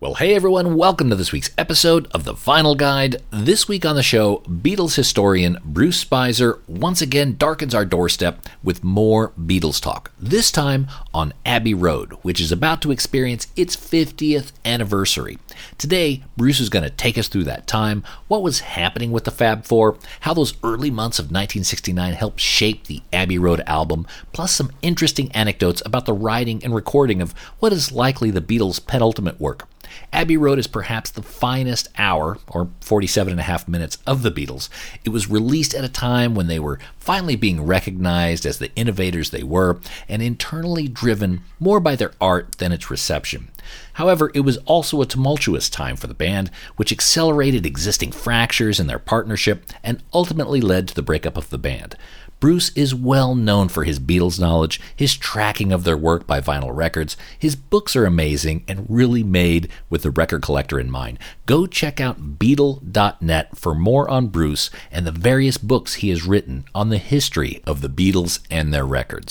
Well, hey everyone, welcome to this week's episode of The Vinyl Guide. This week on the show, Beatles historian Bruce Spizer once again darkens our doorstep with more Beatles talk, this time on Abbey Road, which is about to experience its 50th anniversary. Today, Bruce is going to take us through that time, what was happening with the Fab Four, how those early months of 1969 helped shape the Abbey Road album, plus some interesting anecdotes about the writing and recording of what is likely the Beatles' penultimate work. Abbey Road is perhaps the finest hour, or 47 and a half minutes, of the Beatles. It was released at a time when they were finally being recognized as the innovators they were, and internally driven more by their art than its reception. However, it was also a tumultuous time for the band, which accelerated existing fractures in their partnership and ultimately led to the breakup of the band. Bruce is well known for his Beatles knowledge, his tracking of their work by vinyl records. His books are amazing and really made with the record collector in mind. Go check out Beatle.net for more on Bruce and the various books he has written on the history of the Beatles and their records.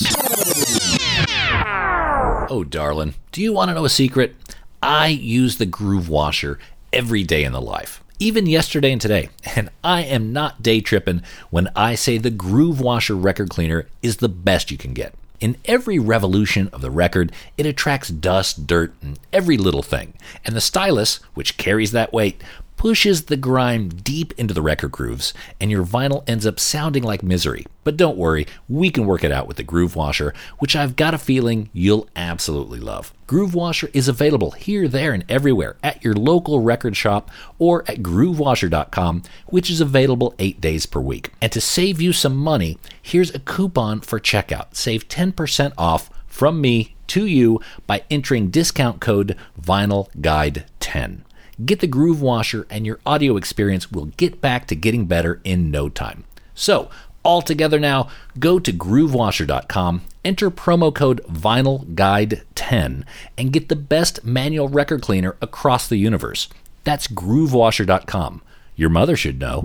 Oh, darling, do you want to know a secret? I use the Groove Washer every day in the life. Even yesterday and today, and I am not day tripping when I say the Groove Washer record cleaner is the best you can get. In every revolution of the record, it attracts dust, dirt, and every little thing. And the stylus, which carries that weight, pushes the grime deep into the record grooves, and your vinyl ends up sounding like misery. But don't worry, we can work it out with the Groove Washer, which I've got a feeling you'll absolutely love. Groove Washer is available here, there, and everywhere at your local record shop or at groovewasher.com, which is available 8 days per week. And to save you some money, here's a coupon for checkout. Save 10% off from me to you by entering discount code VinylGuide10. Get the Groove Washer and your audio experience will get back to getting better in no time. So, all together now, go to groovewasher.com, enter promo code VinylGuide10, and get the best manual record cleaner across the universe. That's groovewasher.com. Your mother should know.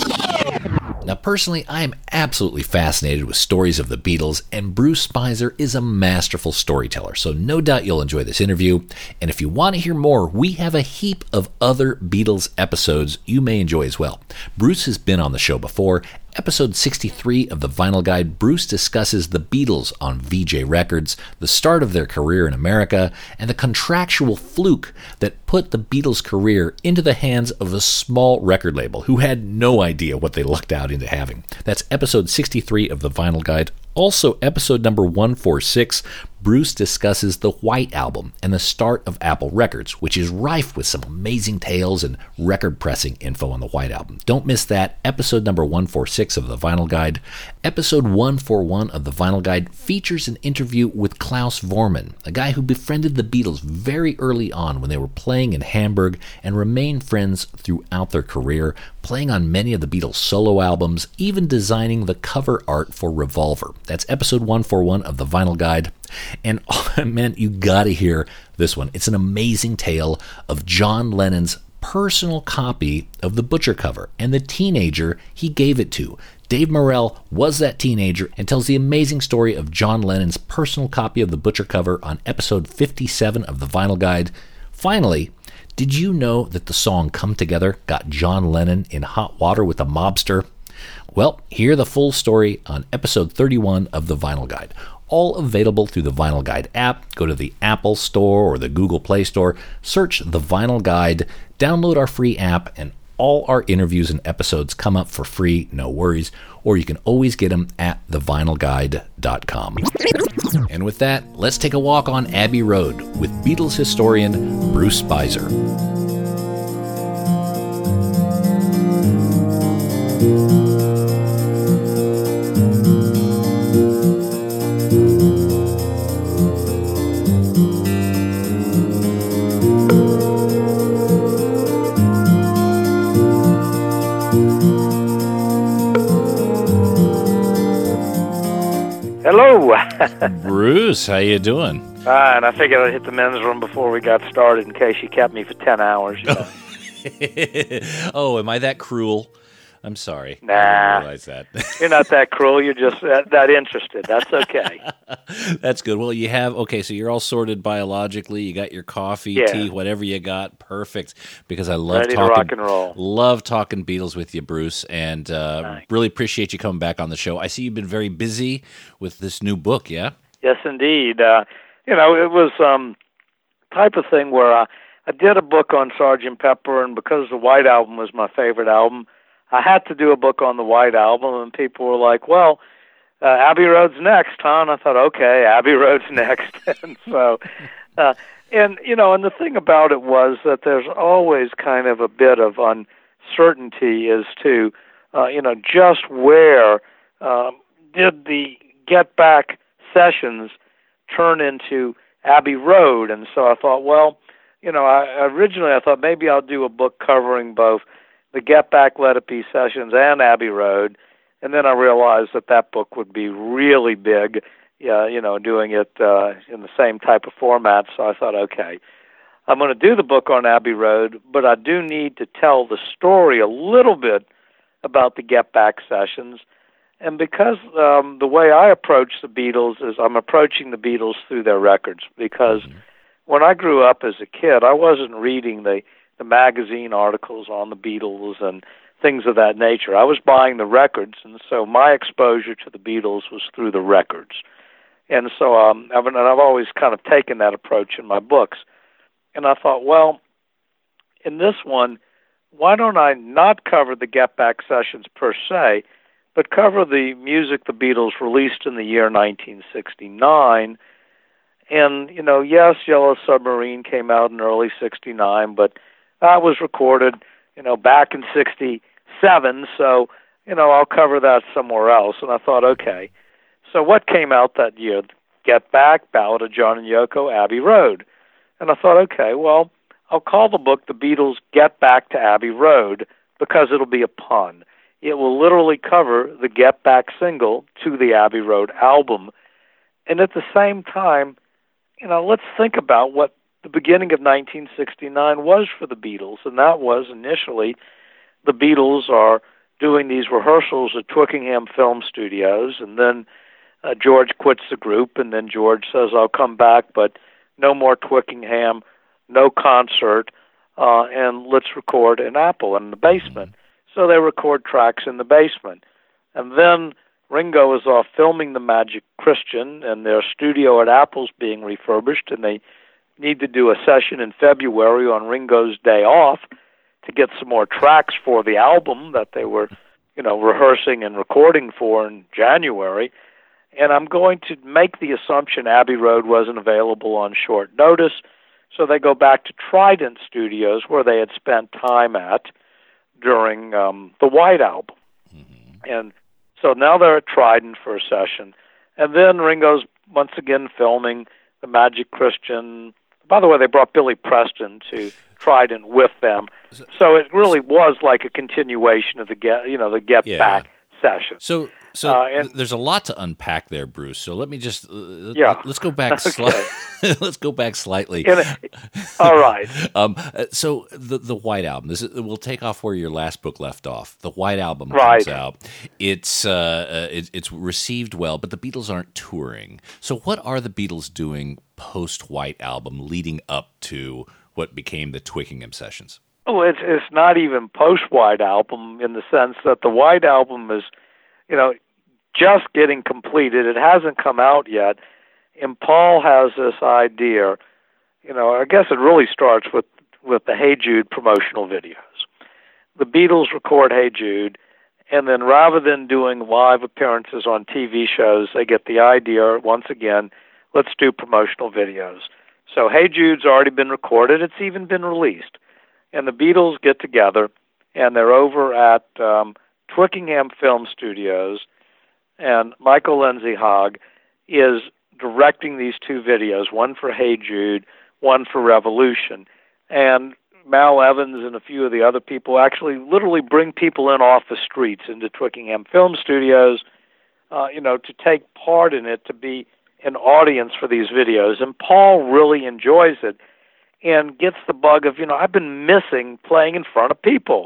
Now, personally, I am absolutely fascinated with stories of the Beatles, and Bruce Spizer is a masterful storyteller, so no doubt you'll enjoy this interview. And if you want to hear more, we have a heap of other Beatles episodes you may enjoy as well. Bruce has been on the show before. Episode 63 of The Vinyl Guide, Bruce discusses the Beatles on VJ Records, the start of their career in America, and the contractual fluke that put the Beatles' career into the hands of a small record label who had no idea what they lucked out into having. That's episode 63 of The Vinyl Guide. Also, episode number 146, Bruce discusses the White Album and the start of Apple Records, which is rife with some amazing tales and record pressing info on the White Album. Don't miss that, episode number 146 of The Vinyl Guide. Episode 141 of The Vinyl Guide features an interview with Klaus Voormann, a guy who befriended the Beatles very early on when they were playing in Hamburg and remained friends throughout their career, playing on many of the Beatles' solo albums, even designing the cover art for Revolver. That's episode 141 of The Vinyl Guide. And man, you gotta hear this one. It's an amazing tale of John Lennon's personal copy of the Butcher cover and the teenager he gave it to. Dave Morell was that teenager and tells the amazing story of John Lennon's personal copy of the Butcher cover on episode 57 of The Vinyl Guide. Finally, did you know that the song Come Together got John Lennon in hot water with a mobster? Well, hear the full story on episode 31 of The Vinyl Guide. All available through the Vinyl Guide app. Go to the Apple Store or the Google Play Store, search The Vinyl Guide, download our free app, and all our interviews and episodes come up for free, no worries, or you can always get them at thevinylguide.com. And with that, let's take a walk on Abbey Road with Beatles historian Bruce Spizer. Hello. Bruce, how you doing? And I figured I'd hit the men's room before we got started in case you kept me for 10 hours. You know? Oh, am I that cruel? I'm sorry. Nah. I didn't realize that. You're not that cruel. You're just that interested. That's okay. That's good. Well, so you're all sorted biologically. You got your coffee, tea, whatever you got. Perfect. Because I love Ready to rock and roll. Love talking Beatles with you, Bruce, and really appreciate you coming back on the show. I see you've been very busy with this new book, yeah? Yes, indeed. It was type of thing where I did a book on Sgt. Pepper, and because the White Album was my favorite album, I had to do a book on the White Album, and people were like, well, Abbey Road's next, huh? And I thought, okay, Abbey Road's next. And so, and the thing about it was that there's always kind of a bit of uncertainty as to, just where did the Get Back sessions turn into Abbey Road. And so I thought, well, originally I thought maybe I'll do a book covering both the Get Back Let It Be sessions and Abbey Road. And then I realized that book would be really big, doing it in the same type of format. So I thought, okay, I'm going to do the book on Abbey Road, but I do need to tell the story a little bit about the Get Back sessions. And because the way I approach the Beatles is I'm approaching the Beatles through their records, because when I grew up as a kid, I wasn't reading the magazine articles on the Beatles and things of that nature. I was buying the records, and so my exposure to the Beatles was through the records. And so I've always kind of taken that approach in my books. And I thought, well, in this one, why don't I not cover the Get Back sessions per se, but cover the music the Beatles released in the year 1969. And, yes, Yellow Submarine came out in early 69, but that was recorded, back in 67, so, I'll cover that somewhere else. And I thought, okay, so what came out that year? Get Back, Ballad of John and Yoko, Abbey Road. And I thought, okay, well, I'll call the book The Beatles Get Back to Abbey Road, because it'll be a pun. It will literally cover the Get Back single to the Abbey Road album. And at the same time, let's think about what the beginning of 1969 was for the Beatles. And that was initially the Beatles are doing these rehearsals at Twickenham Film Studios. And then George quits the group. And then George says, I'll come back, but no more Twickenham, no concert, and let's record in Apple in the basement. So they record tracks in the basement. And then Ringo is off filming The Magic Christian, and their studio at Apple's being refurbished, and they need to do a session in February on Ringo's day off to get some more tracks for the album that they were, rehearsing and recording for in January. And I'm going to make the assumption Abbey Road wasn't available on short notice, so they go back to Trident Studios, where they had spent time at during the White Album. And so now they're at Trident for a session. And then Ringo's once again filming The Magic Christian. By the way, they brought Billy Preston to Trident with them. So it really was like a continuation of the Get Back session. So there's a lot to unpack there, Bruce. So let me just let's go back. Let's go back slightly. All right. So the White Album. We'll take off where your last book left off. The White Album comes out. It's received well, but the Beatles aren't touring. So what are the Beatles doing post White Album, leading up to what became the Twickenham sessions? Oh, it's not even post White Album, in the sense that the White Album is, just getting completed. It hasn't come out yet. And Paul has this idea, I guess it really starts with the Hey Jude promotional videos. The Beatles record Hey Jude, and then rather than doing live appearances on TV shows, they get the idea, once again, let's do promotional videos. So Hey Jude's already been recorded. It's even been released. And the Beatles get together, and they're over at Twickenham Film Studios, and Michael Lindsay Hogg is directing these two videos, one for Hey Jude, one for Revolution. And Mal Evans and a few of the other people actually literally bring people in off the streets into Twickenham Film Studios, to take part in it, to be an audience for these videos. And Paul really enjoys it and gets the bug of, I've been missing playing in front of people.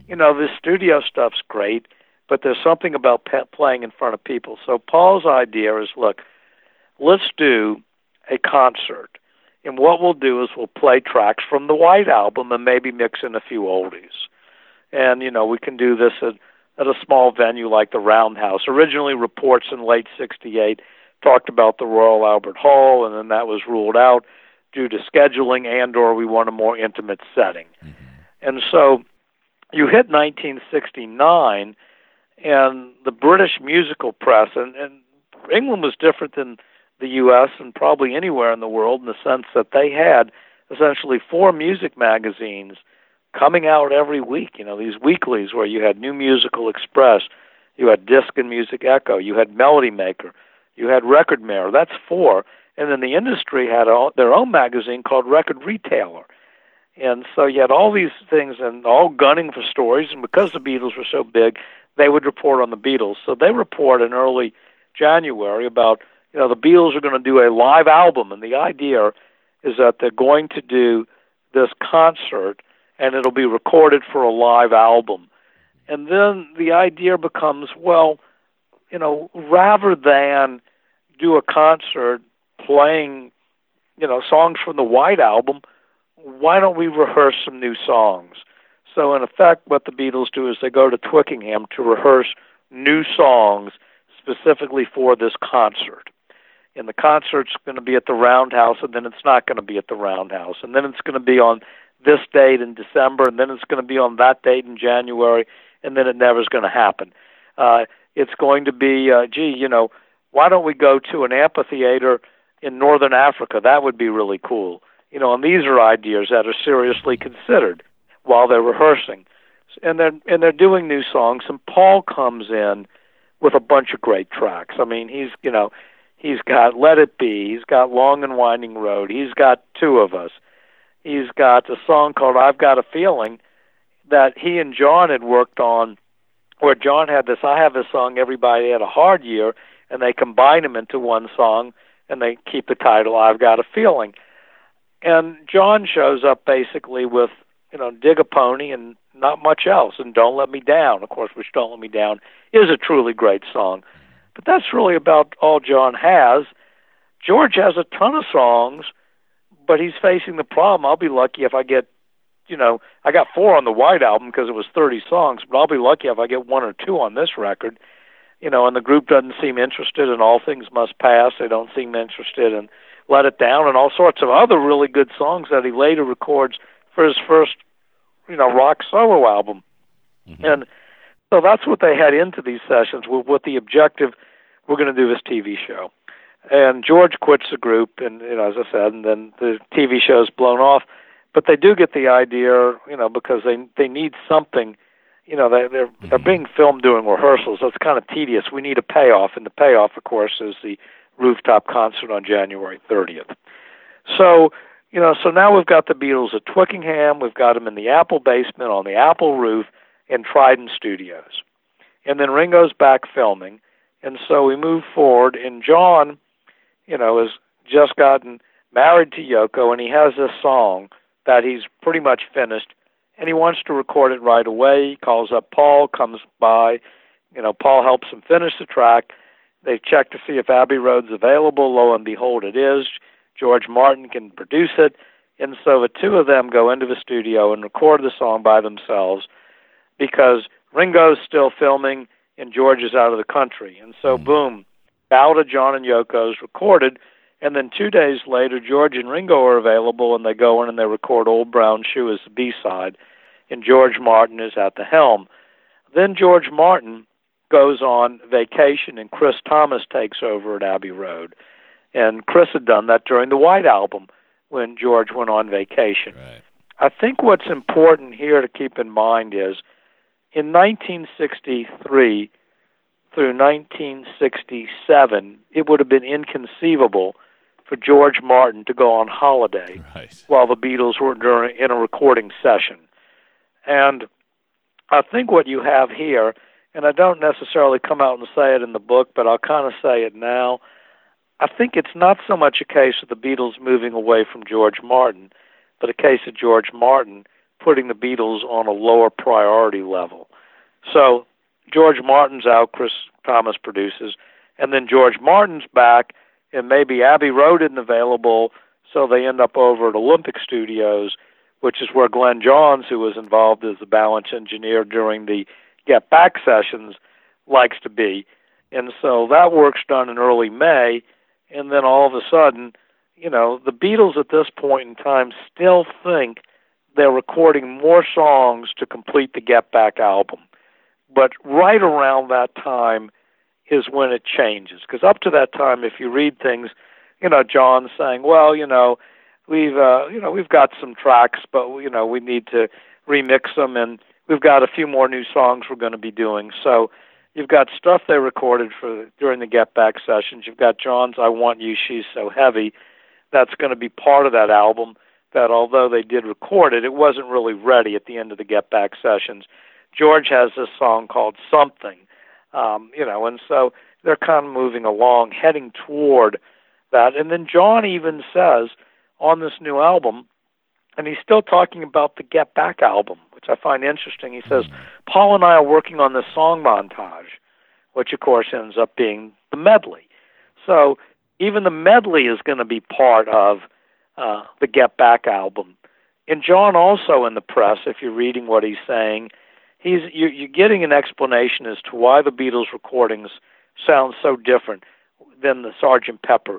The studio stuff's great, but there's something about playing in front of people. So Paul's idea is, look, let's do a concert. And what we'll do is we'll play tracks from the White Album and maybe mix in a few oldies. And, we can do this at a small venue like the Roundhouse. Originally, reports in late '68 talked about the Royal Albert Hall, and then that was ruled out due to scheduling and/or we want a more intimate setting. And so you hit 1969, and the British musical press, and England was different than the U.S. and probably anywhere in the world in the sense that they had essentially 4 music magazines coming out every week, these weeklies where you had New Musical Express, you had Disc and Music Echo, you had Melody Maker, you had Record Mirror. That's 4. And then the industry had their own magazine called Record Retailer. And so you had all these things and all gunning for stories, and because the Beatles were so big, they would report on the Beatles. So they report in early January about, the Beatles are going to do a live album, and the idea is that they're going to do this concert, and it'll be recorded for a live album. And then the idea becomes, well, rather than do a concert playing, songs from the White Album, why don't we rehearse some new songs? So in effect, what the Beatles do is they go to Twickenham to rehearse new songs specifically for this concert. And the concert's going to be at the Roundhouse, and then it's not going to be at the Roundhouse. And then it's going to be on this date in December, and then it's going to be on that date in January, and then it never's going to happen. It's going to be, why don't we go to an amphitheater in Northern Africa? That would be really cool. And these are ideas that are seriously considered while they're rehearsing. And they're doing new songs, and Paul comes in with a bunch of great tracks. I mean, he's got Let It Be, he's got Long and Winding Road, he's got Two of Us, he's got a song called I've Got a Feeling that he and John had worked on, where John had this, I have this song, Everybody Had a Hard Year, and they combine them into one song, and they keep the title I've Got a Feeling. And John shows up basically with, Dig a Pony and not much else, and Don't Let Me Down, of course, which Don't Let Me Down is a truly great song. But that's really about all John has. George has a ton of songs, but he's facing the problem. I'll be lucky if I get, I got 4 on the White Album because it was 30 songs, but I'll be lucky if I get 1 or 2 on this record. And the group doesn't seem interested in All Things Must Pass. They don't seem interested in Let It Down and all sorts of other really good songs that he later records for his first, rock solo album. And so that's what they had into these sessions with the objective, we're going to do this TV show. And George quits the group, and, as I said, and then the TV show's blown off. But they do get the idea, because they need something. They're being filmed doing rehearsals, so it's kind of tedious. We need a payoff, and the payoff, of course, is the rooftop concert on January 30th. So, so now we've got the Beatles at Twickenham, we've got them in the Apple basement, on the Apple roof, in Trident Studios. And then Ringo's back filming, and so we move forward, and John, has just gotten married to Yoko, and he has this song that he's pretty much finished, and he wants to record it right away. He calls up Paul, comes by, Paul helps him finish the track. They check to see if Abbey Road's available. Lo and behold, it is. George Martin can produce it, and so the two of them go into the studio and record the song by themselves because Ringo's still filming and George is out of the country. And so, boom, Ballad of John and Yoko's recorded, and then 2 days later, George and Ringo are available, and they go in and they record Old Brown Shoe as the B-side, and George Martin is at the helm. Then George Martin goes on vacation, and Chris Thomas takes over at Abbey Road. And Chris had done that during the White Album when George went on vacation. Right. I think what's important here to keep in mind is in 1963 through 1967, it would have been inconceivable for George Martin to go on holiday while the Beatles were in a recording session. And I think what you have here, and I don't necessarily come out and say it in the book, but I'll kind of say it now, I think it's not so much a case of the Beatles moving away from George Martin, but a case of George Martin putting the Beatles on a lower priority level. So George Martin's out, Chris Thomas produces, and then George Martin's back, and maybe Abbey Road isn't available, so they end up over at Olympic Studios, which is where Glenn Johns, who was involved as the balance engineer during the Get Back sessions, likes to be. And so that work's done in early May, and then all of a sudden, the Beatles at this point in time still think they're recording more songs to complete the Get Back album. But right around that time is when it changes. Because up to that time, if you read things, John's saying, well, we've got some tracks, but, we need to remix them, and we've got a few more new songs we're going to be doing. So you've got stuff they recorded during the Get Back sessions. You've got John's I Want You, She's So Heavy. That's going to be part of that album that, although they did record it, it wasn't really ready at the end of the Get Back sessions. George has this song called Something, and so they're kind of moving along, heading toward that. And then John even says on this new album, and he's still talking about the Get Back album, which I find interesting. He says, Paul and I are working on this song montage, which of course ends up being the medley. So even the medley is going to be part of the Get Back album. And John also in the press, if you're reading what he's saying, you're getting an explanation as to why the Beatles recordings sound so different than the Sgt. Pepper,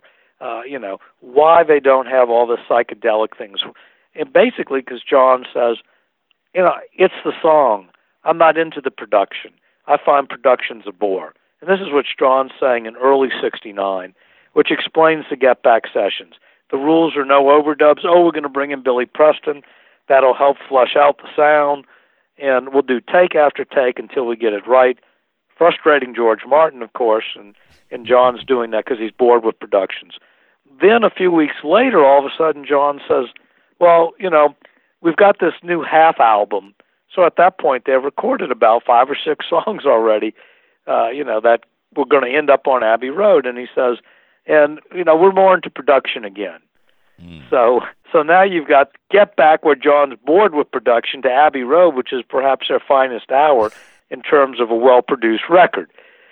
why they don't have all the psychedelic things. And basically because John says, it's the song. I'm not into the production. I find production's a bore. And this is what John's saying in early '69, which explains the Get Back sessions. The rules are no overdubs. We're going to bring in Billy Preston. That'll help flush out the sound. And we'll do take after take until we get it right. Frustrating George Martin, of course, and John's doing that because he's bored with productions. Then a few weeks later, all of a sudden, John says, well, we've got this new half album. So at that point, they've recorded about 5 or 6 songs already, that we're going to end up on Abbey Road. And he says, and, we're more into production again. So now you've got Get Back, where John's bored with production, to Abbey Road, which is perhaps their finest hour in terms of a well-produced record.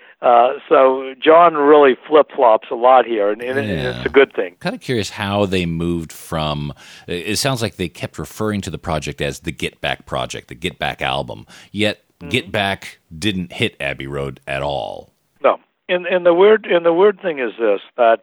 So John really flip-flops a lot here, and it's a good thing. Kind of curious how they moved from, it sounds like they kept referring to the project as the Get Back project, the Get Back album, yet Get Back didn't hit Abbey Road at all. No. And the weird thing is this, that,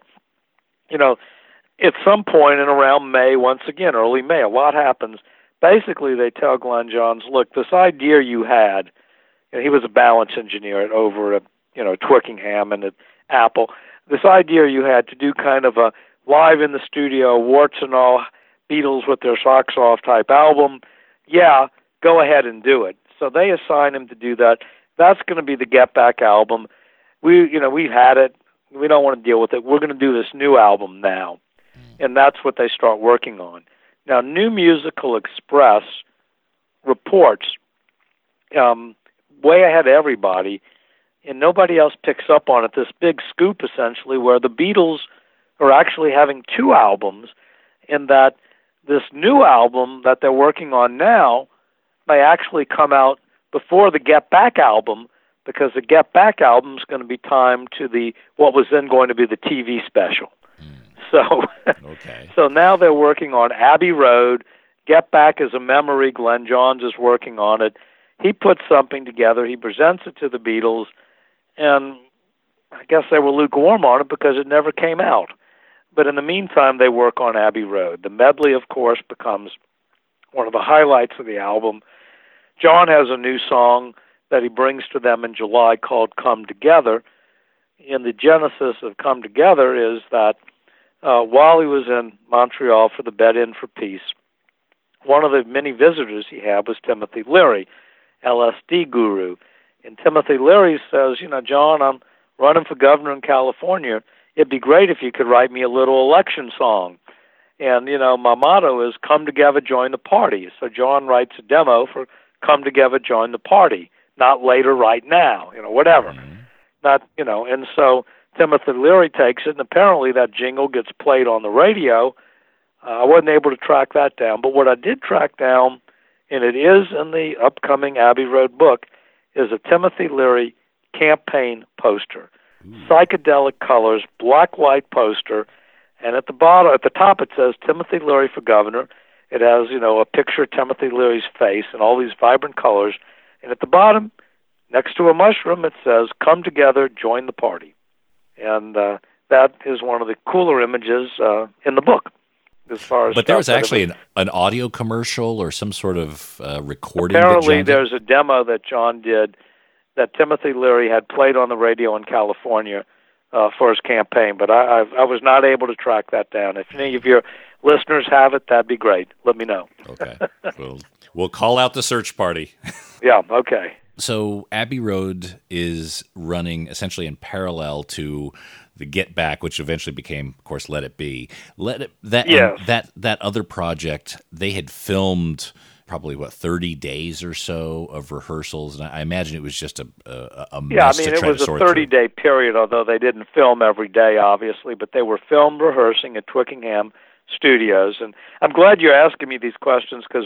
at some point in around May, once again, early May, a lot happens. Basically, they tell Glenn Johns, look, this idea you had, and he was a balance engineer over at, Twickenham and at Apple, this idea you had to do kind of a live in the studio, warts and all, Beatles with their socks off type album, go ahead and do it. So they assign him to do that. That's going to be the Get Back album. We've had it. We don't want to deal with it. We're going to do this new album now. And that's what they start working on. Now, New Musical Express reports way ahead of everybody, and nobody else picks up on it, this big scoop, essentially, where the Beatles are actually having 2 albums, and that this new album that they're working on now may actually come out before the Get Back album, because the Get Back album is going to be timed to what was then going to be the TV special. So, So now they're working on Abbey Road. Get Back is a memory. Glenn Johns is working on it. He puts something together. He presents it to the Beatles, and I guess they were lukewarm on it because it never came out. But in the meantime, they work on Abbey Road. The medley, of course, becomes one of the highlights of the album. John has a new song that he brings to them in July called Come Together. And the genesis of Come Together is that while he was in Montreal for the Bed-In for Peace, one of the many visitors he had was Timothy Leary, LSD guru. And Timothy Leary says, John, I'm running for governor in California. It'd be great if you could write me a little election song. And, my motto is come together, join the party. So John writes a demo for come together, join the party. Not later, right now, whatever. And so Timothy Leary takes it, and apparently that jingle gets played on the radio. I wasn't able to track that down, but what I did track down and it is in the upcoming Abbey Road book, is a Timothy Leary campaign poster. Psychedelic colors, black-white poster, and at the top it says Timothy Leary for governor. It has, a picture of Timothy Leary's face and all these vibrant colors. And at the bottom, next to a mushroom, it says, "Come together, join the party." And that is one of the cooler images in the book. As far as but there was actually an audio commercial or some sort of recording. Apparently, there's a demo that John did that Timothy Leary had played on the radio in California for his campaign, but I was not able to track that down. If any of your listeners have it, that'd be great. Let me know. Okay. We'll call out the search party. Yeah, okay. So Abbey Road is running essentially in parallel to the Get Back, which eventually became, of course, Let It Be. That other project, they had filmed probably 30 days or so of rehearsals, and I imagine it was just a mess to try to sort through. It was a 30-day period, although they didn't film every day, obviously, but they were filmed rehearsing at Twickenham Studios. And I'm glad you're asking me these questions because,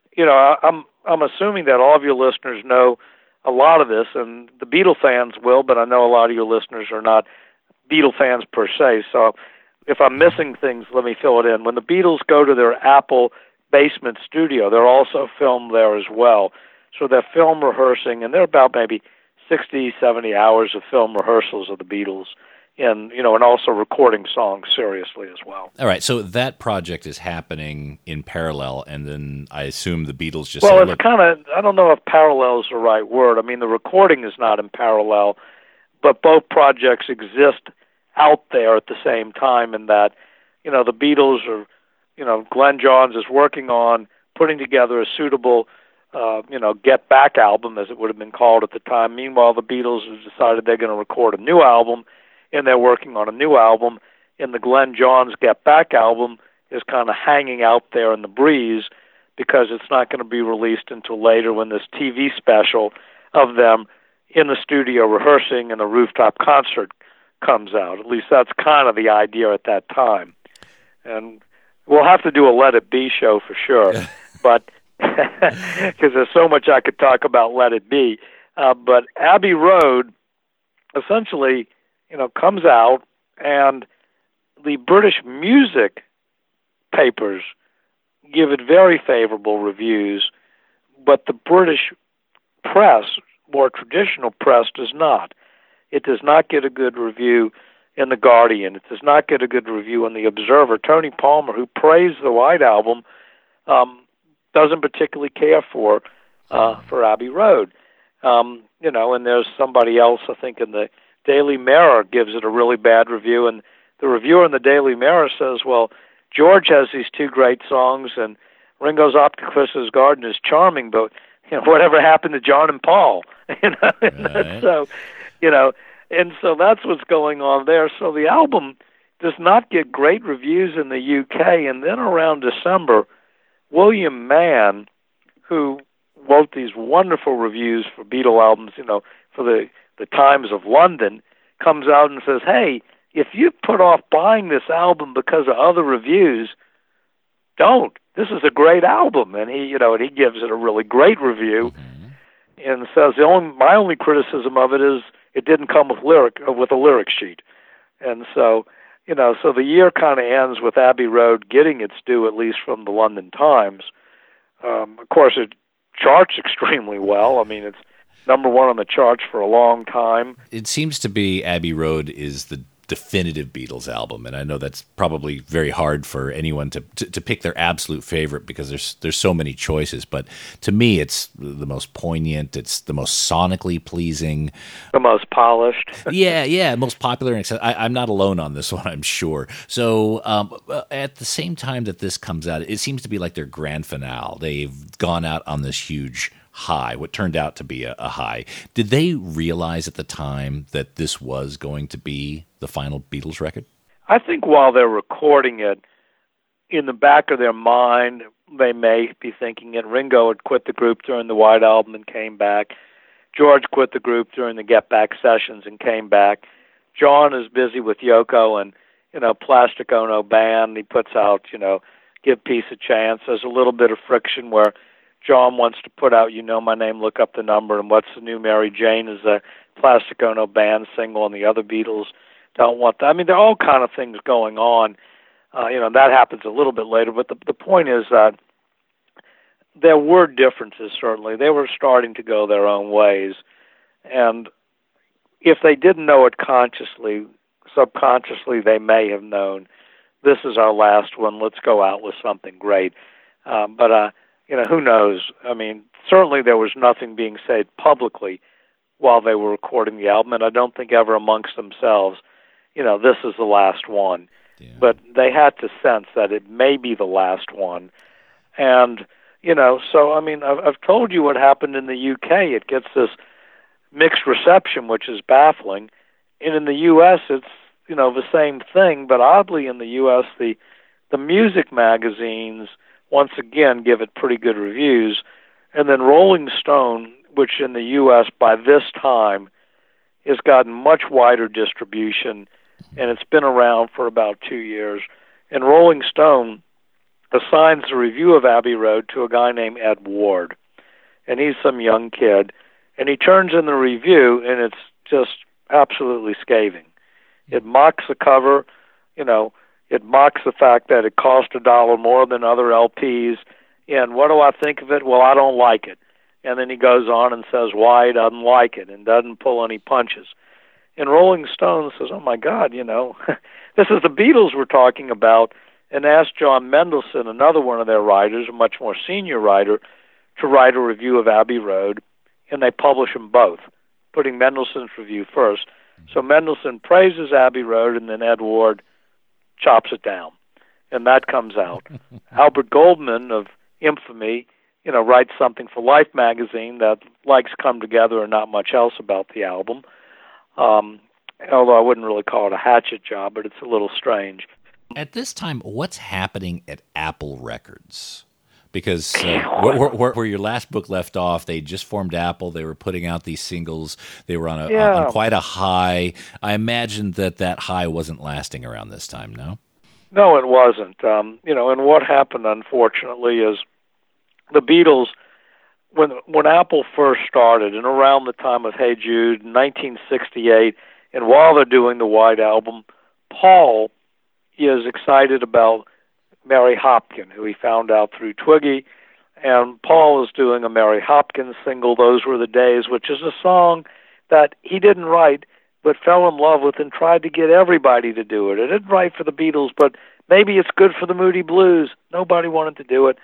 I'm assuming that all of your listeners know a lot of this, and the Beatle fans will, but I know a lot of your listeners are not Beatle fans per se. So if I'm missing things, let me fill it in. When the Beatles go to their Apple basement studio, they're also filmed there as well. So they're film rehearsing, and they're about maybe 60, 70 hours of film rehearsals of the Beatles, and also recording songs seriously as well. All right, so that project is happening in parallel, and then I assume the Beatles just Well, it's kind of, I don't know if parallel is the right word. I mean, the recording is not in parallel, but both projects exist out there at the same time in that, the Beatles are, Glenn Johns is working on putting together a suitable, Get Back album, as it would have been called at the time. Meanwhile, the Beatles have decided they're going to record a new album, and they're working on a new album, and the Glenn Johns Get Back album is kind of hanging out there in the breeze because it's not going to be released until later when this TV special of them in the studio rehearsing and a rooftop concert comes out. At least that's kind of the idea at that time. And we'll have to do a Let It Be show for sure, but because there's so much I could talk about Let It Be. But Abbey Road essentially comes out, and the British music papers give it very favorable reviews, but the British press, more traditional press, does not. It does not get a good review in The Guardian. It does not get a good review in The Observer. Tony Palmer, who praised the White Album, doesn't particularly care for Abbey Road. And there's somebody else, I think, in the Daily Mirror gives it a really bad review, and the reviewer in the Daily Mirror says, well, George has these two great songs, and Ringo's Up to Christmas Garden is charming, but whatever happened to John and Paul? Right. So, and so that's what's going on there. So the album does not get great reviews in the UK, and then around December, William Mann, who wrote these wonderful reviews for Beatle albums, for the Times of London, comes out and says, hey, if you put off buying this album because of other reviews, don't. This is a great album. And he gives it a really great review, and says my only criticism of it is it didn't come with a lyric sheet. And so, so the year kind of ends with Abbey Road getting its due, at least from the London Times. Of course, it charts extremely well. I mean, it's number one on the charts for a long time. It seems to be Abbey Road is the definitive Beatles album, and I know that's probably very hard for anyone to pick their absolute favorite because there's so many choices, but to me it's the most poignant, it's the most sonically pleasing, the most polished. yeah, most popular, and I'm not alone on this one, I'm sure. So at the same time that this comes out, it seems to be like their grand finale. They've gone out on this huge high, what turned out to be a high. Did they realize at the time that this was going to be the final Beatles record? I think while they're recording it, in the back of their mind, they may be thinking it. Ringo had quit the group during the White Album and came back. George quit the group during the Get Back sessions and came back. John is busy with Yoko and, Plastic Ono Band. He puts out, Give Peace a Chance. There's a little bit of friction where John wants to put out You Know My Name, Look Up the Number, and What's the New Mary Jane is a Plastic Ono Band single, and the other Beatles don't want that. I mean, there are all kind of things going on. That happens a little bit later, but the point is that there were differences, certainly. They were starting to go their own ways, and if they didn't know it consciously, subconsciously they may have known, this is our last one, let's go out with something great. But who knows? I mean, certainly there was nothing being said publicly while they were recording the album, and I don't think ever amongst themselves, this is the last one. Yeah. But they had to sense that it may be the last one. And, so, I mean, I've told you what happened in the UK. It gets this mixed reception, which is baffling. And in the U.S., it's, the same thing. But oddly, in the U.S., the music magazines, once again, give it pretty good reviews. And then Rolling Stone, which in the U.S. by this time has gotten much wider distribution, and it's been around for about 2 years. And Rolling Stone assigns the review of Abbey Road to a guy named Ed Ward. And he's some young kid. And he turns in the review, and it's just absolutely scathing. It mocks the cover, it mocks the fact that it cost $1 more than other LPs. And what do I think of it? Well, I don't like it. And then he goes on and says why he doesn't like it and doesn't pull any punches. And Rolling Stone says, oh, my God, this is the Beatles we're talking about, and asked John Mendelsohn, another one of their writers, a much more senior writer, to write a review of Abbey Road, and they publish them both, putting Mendelsohn's review first. So Mendelsohn praises Abbey Road, and then Ed Ward chops it down, and that comes out. Albert Goldman of infamy, writes something for Life magazine that likes Come Together and not much else about the album, although I wouldn't really call it a hatchet job, but it's a little strange. At this time, what's happening at Apple Records? Because where your last book left off, they just formed Apple. They were putting out these singles. They were on quite a high. I imagine that high wasn't lasting around this time, no? No, it wasn't. And what happened, unfortunately, is the Beatles, when Apple first started, and around the time of Hey Jude, 1968, and while they're doing the White Album, Paul is excited about Mary Hopkin, who he found out through Twiggy, and Paul is doing a Mary Hopkins single, Those Were the Days, which is a song that he didn't write, but fell in love with and tried to get everybody to do it. It didn't write for the Beatles, but maybe it's good for the Moody Blues. Nobody wanted to do it.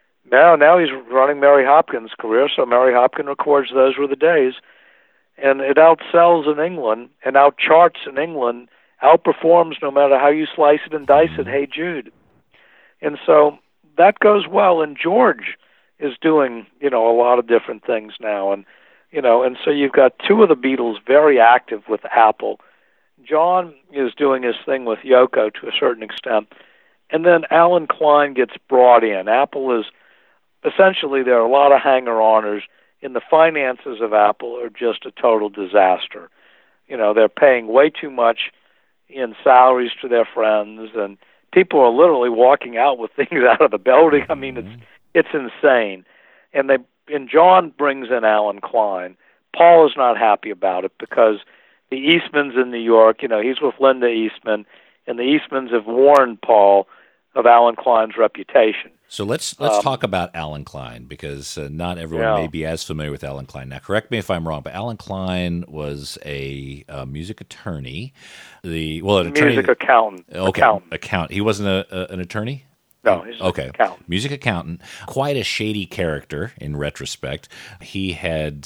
Now he's running Mary Hopkins' career, so Mary Hopkins records Those Were the Days, and it outsells in England and outcharts in England, outperforms no matter how you slice it and dice it, Hey Jude. And so that goes well, and George is doing, a lot of different things now, and so you've got two of the Beatles very active with Apple. John is doing his thing with Yoko to a certain extent, and then Alan Klein gets brought in. Apple is, essentially, there are a lot of hanger-oners, and the finances of Apple are just a total disaster. They're paying way too much in salaries to their friends, and people are literally walking out with things out of the building. I mean, it's insane. And John brings in Alan Klein. Paul is not happy about it because the Eastmans in New York, he's with Linda Eastman, and the Eastmans have warned Paul of Alan Klein's reputation. So let's talk about Alan Klein, because not everyone may be as familiar with Alan Klein. Now, correct me if I'm wrong, but Alan Klein was a music attorney. Music accountant. Okay, accountant. He wasn't an attorney? No, he's an accountant. Music accountant. Quite a shady character in retrospect. He had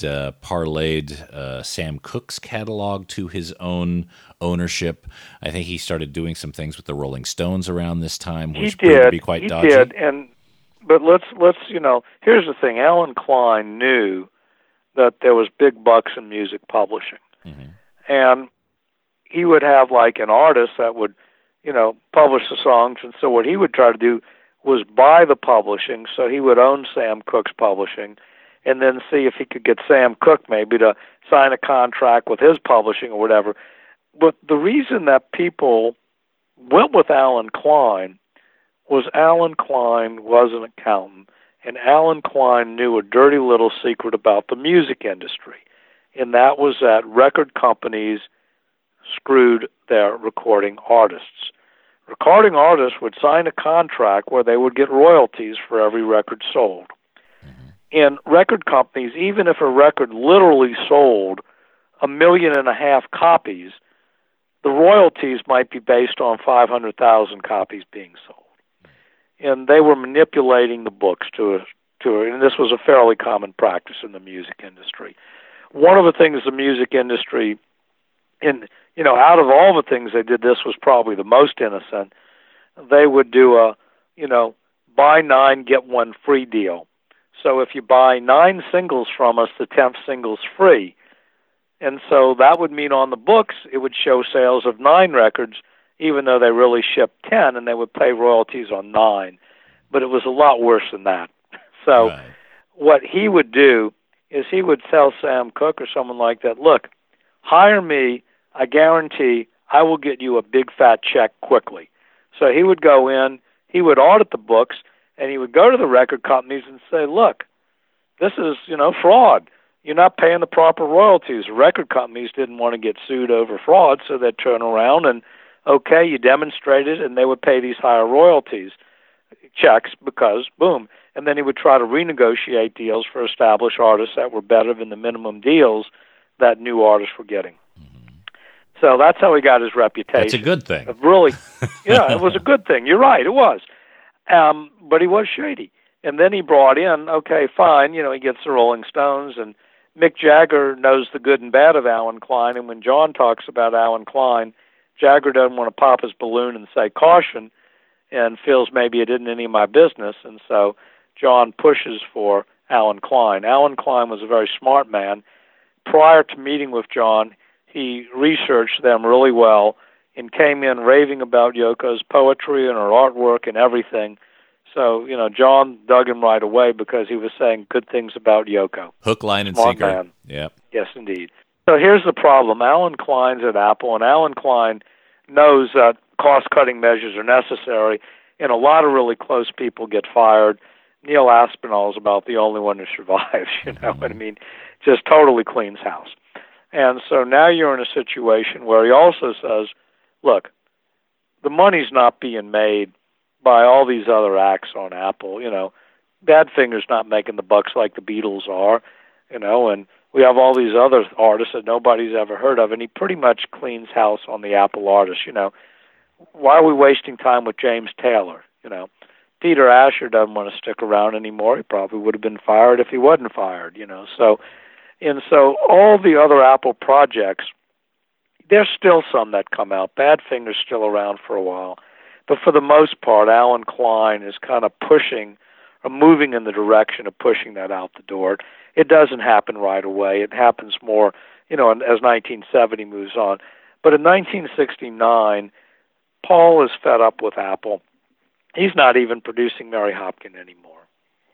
parlayed Sam Cooke's catalog to his own ownership. I think he started doing some things with the Rolling Stones around this time, which proved to be quite dodgy. He did, but let's here's the thing. Alan Klein knew that there was big bucks in music publishing. Mm-hmm. And he would have like an artist that would, publish the songs, and so what he would try to do was buy the publishing, so he would own Sam Cooke's publishing, and then see if he could get Sam Cooke maybe to sign a contract with his publishing or whatever. But the reason that people went with Alan Klein was an accountant, And Alan Klein knew a dirty little secret about the music industry, and that was that record companies screwed their recording artists. Recording artists would sign a contract where they would get royalties for every record sold. And record companies, even if a record literally sold 1.5 million copies, the royalties might be based on 500,000 copies being sold. And they were manipulating the books and this was a fairly common practice in the music industry. One of the things the music industry, out of all the things they did, this was probably the most innocent. They would do a, buy 9, get 1 free deal. So if you buy 9 singles from us, the 10th single's free. And so that would mean on the books it would show sales of 9 records, even though they really shipped 10, and they would pay royalties on 9. But it was a lot worse than that. So right. What he would do is he would tell Sam Cooke or someone like that, look, hire me, I guarantee I will get you a big fat check quickly. So he would go in, he would audit the books, and he would go to the record companies and say, look, this is, fraud. You're not paying the proper royalties. Record companies didn't want to get sued over fraud, so they'd turn around and, okay, you demonstrated, and they would pay these higher royalties checks because, boom. And then he would try to renegotiate deals for established artists that were better than the minimum deals that new artists were getting. So that's how he got his reputation. That's a good thing. Really, yeah, it was a good thing. You're right, it was. But he was shady. And then he brought in, okay, fine, he gets the Rolling Stones, and Mick Jagger knows the good and bad of Alan Klein, and when John talks about Alan Klein, Jagger doesn't want to pop his balloon and say caution, and feels maybe it isn't any of my business, and so John pushes for Alan Klein. Alan Klein was a very smart man. Prior to meeting with John, he researched them really well and came in raving about Yoko's poetry and her artwork and everything. So, John dug him right away because he was saying good things about Yoko. Hook, line, and smart sinker. Man. Yep. Yes, indeed. So here's the problem. Alan Klein's at Apple, and Alan Klein knows that cost-cutting measures are necessary, and a lot of really close people get fired. Neil Aspinall is about the only one who survives, what I mean? Just totally cleans house. And so now you're in a situation where he also says, look, the money's not being made by all these other acts on Apple. Badfinger's not making the bucks like the Beatles are, and we have all these other artists that nobody's ever heard of, and he pretty much cleans house on the Apple artists. Why are we wasting time with James Taylor? Peter Asher doesn't want to stick around anymore. He probably would have been fired if he wasn't fired, So all the other Apple projects, there's still some that come out. Badfinger's still around for a while. But for the most part, Alan Klein is kind of pushing or moving in the direction of pushing that out the door. It doesn't happen right away. It happens more, as 1970 moves on. But in 1969, Paul is fed up with Apple. He's not even producing Mary Hopkin anymore.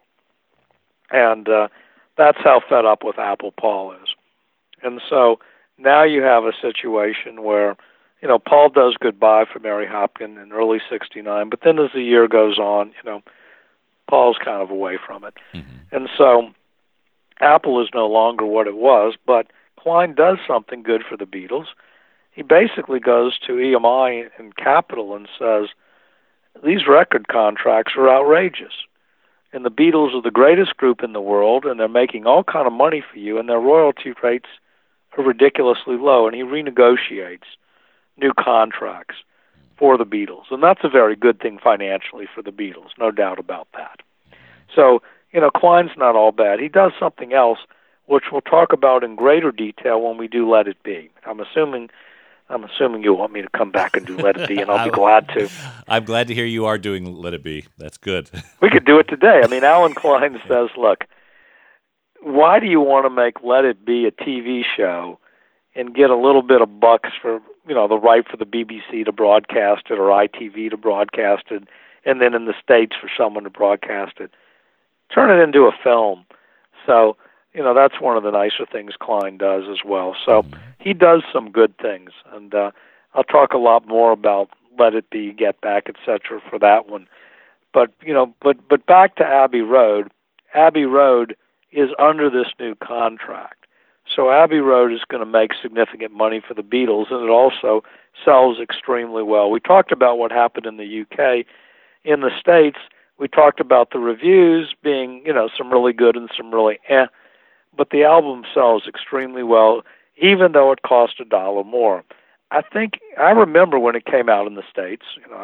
And that's how fed up with Apple Paul is. And so now you have a situation where, Paul does goodbye for Mary Hopkin in early 69, but then as the year goes on, Paul's kind of away from it. Mm-hmm. And so Apple is no longer what it was, but Klein does something good for the Beatles. He basically goes to EMI and Capitol and says, these record contracts are outrageous. And the Beatles are the greatest group in the world, and they're making all kind of money for you, and their royalty rates are ridiculously low. And he renegotiates new contracts for the Beatles. And that's a very good thing financially for the Beatles, no doubt about that. So, Klein's not all bad. He does something else, which we'll talk about in greater detail when we do Let It Be. I'm assuming you want me to come back and do Let It Be, and I'll be glad to. I'm glad to hear you are doing Let It Be. That's good. We could do it today. Alan Klein says, look, why do you want to make Let It Be a TV show and get a little bit of bucks for, the right for the BBC to broadcast it or ITV to broadcast it, and then in the States for someone to broadcast it? Turn it into a film. So, that's one of the nicer things Klein does as well. So he does some good things, and I'll talk a lot more about Let It Be, Get Back, etc. for that one. But but back to Abbey Road. Abbey Road is under this new contract. So Abbey Road is going to make significant money for the Beatles, and it also sells extremely well. We talked about what happened in the UK. In the States, we talked about the reviews being, some really good and some really but the album sells extremely well, even though it cost $1 more. I remember when it came out in the States,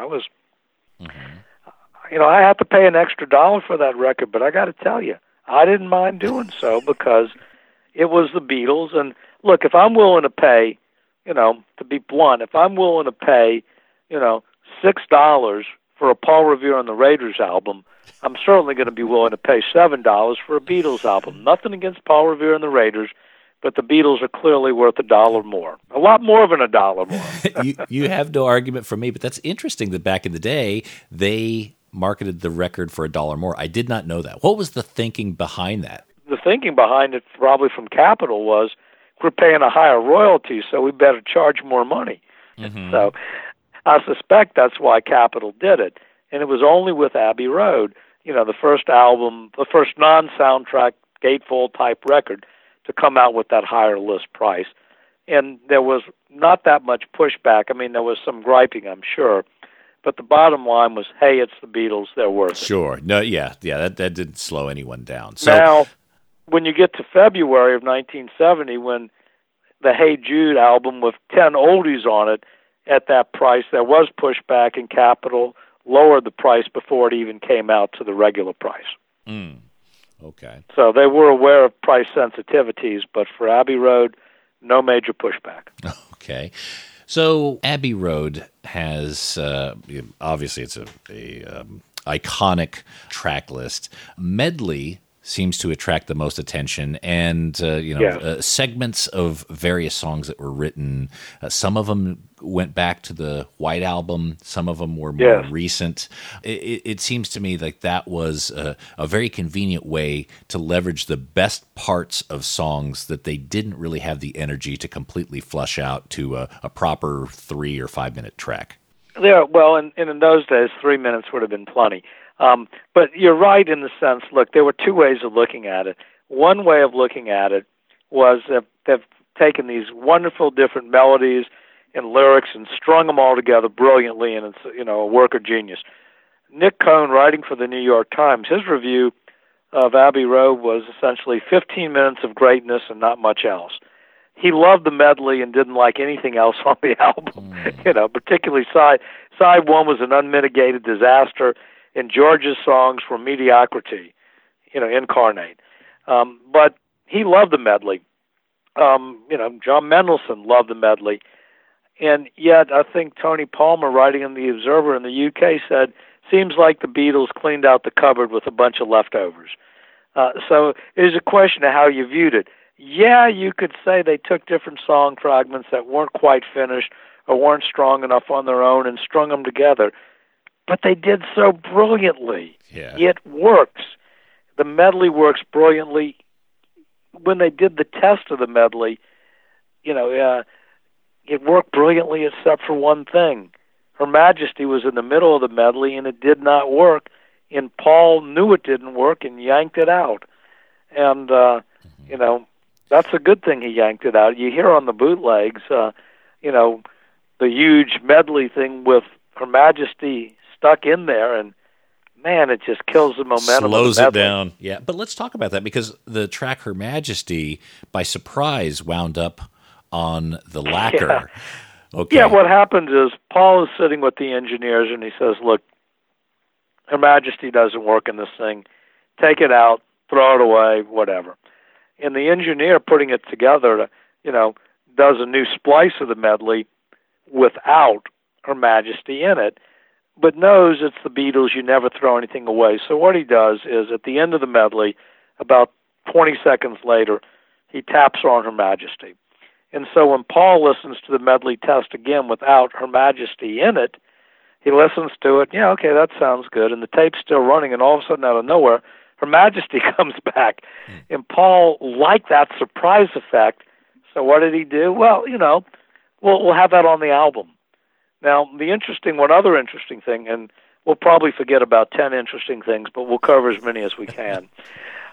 I had to pay an extra $1 for that record, but I got to tell you, I didn't mind doing so because it was the Beatles. And look, if I'm willing to pay, to be blunt, if I'm willing to pay, $6 for a Paul Revere and the Raiders album, I'm certainly going to be willing to pay $7 for a Beatles album. Nothing against Paul Revere and the Raiders, but the Beatles are clearly worth $1 more. A lot more than $1 more. You have no argument from me, but that's interesting that back in the day, they marketed the record for $1 more. I did not know that. What was the thinking behind that? The thinking behind it, probably from Capitol, was we're paying a higher royalty, so we better charge more money. Mm-hmm. So I suspect that's why Capitol did it. And it was only with Abbey Road, the first album, the first non-soundtrack gatefold-type record to come out with that higher list price. And there was not that much pushback. I mean, there was some griping, I'm sure. But the bottom line was, hey, it's the Beatles, they're worth it. Sure. No, that didn't slow anyone down. So now, when you get to February of 1970, when the Hey Jude album with 10 oldies on it at that price, there was pushback, and Capitol lowered the price before it even came out to the regular price. Okay. So they were aware of price sensitivities, but for Abbey Road, no major pushback. Okay. So Abbey Road has, obviously it's a iconic track list. Medley seems to attract the most attention, and segments of various songs that were written. Some of them went back to the White Album. Some of them were more recent. It seems to me like that was a very convenient way to leverage the best parts of songs that they didn't really have the energy to completely flush out to a proper 3 or 5 minute track. Yeah, well, and in those days, 3 minutes would have been plenty. But you're right in the sense, look, there were two ways of looking at it. One way of looking at it was that they've taken these wonderful different melodies and lyrics and strung them all together brilliantly, and it's, a work of genius. Nick Cohn, writing for the New York Times, his review of Abbey Road was essentially 15 minutes of greatness and not much else. He loved the medley and didn't like anything else on the album. Particularly side one was an unmitigated disaster, and George's songs were mediocrity, incarnate. But he loved the medley. John Mendelsohn loved the medley. And yet I think Tony Palmer, writing in The Observer in the UK, said, seems like the Beatles cleaned out the cupboard with a bunch of leftovers. So it is a question of how you viewed it. Yeah, you could say they took different song fragments that weren't quite finished or weren't strong enough on their own and strung them together. But they did so brilliantly. Yeah. It works. The medley works brilliantly. When they did the test of the medley, it worked brilliantly except for one thing. Her Majesty was in the middle of the medley, and it did not work. And Paul knew it didn't work and yanked it out. And, that's a good thing he yanked it out. You hear on the bootlegs, the huge medley thing with Her Majesty stuck in there, and man, it just kills the momentum. Slows it down. Yeah, but let's talk about that, because the track Her Majesty, by surprise, wound up on the lacquer. Yeah. Okay. Yeah, what happens is Paul is sitting with the engineers, and he says, look, Her Majesty doesn't work in this thing. Take it out, throw it away, whatever. And the engineer putting it together, does a new splice of the medley without Her Majesty in it, but knows it's the Beatles, you never throw anything away. So what he does is, at the end of the medley, about 20 seconds later, he taps on Her Majesty. And so when Paul listens to the medley test again without Her Majesty in it, he listens to it, yeah, okay, that sounds good, and the tape's still running, and all of a sudden, out of nowhere, Her Majesty comes back. And Paul liked that surprise effect, so what did he do? Well, we'll have that on the album. Now, one other interesting thing, and we'll probably forget about 10 interesting things, but we'll cover as many as we can.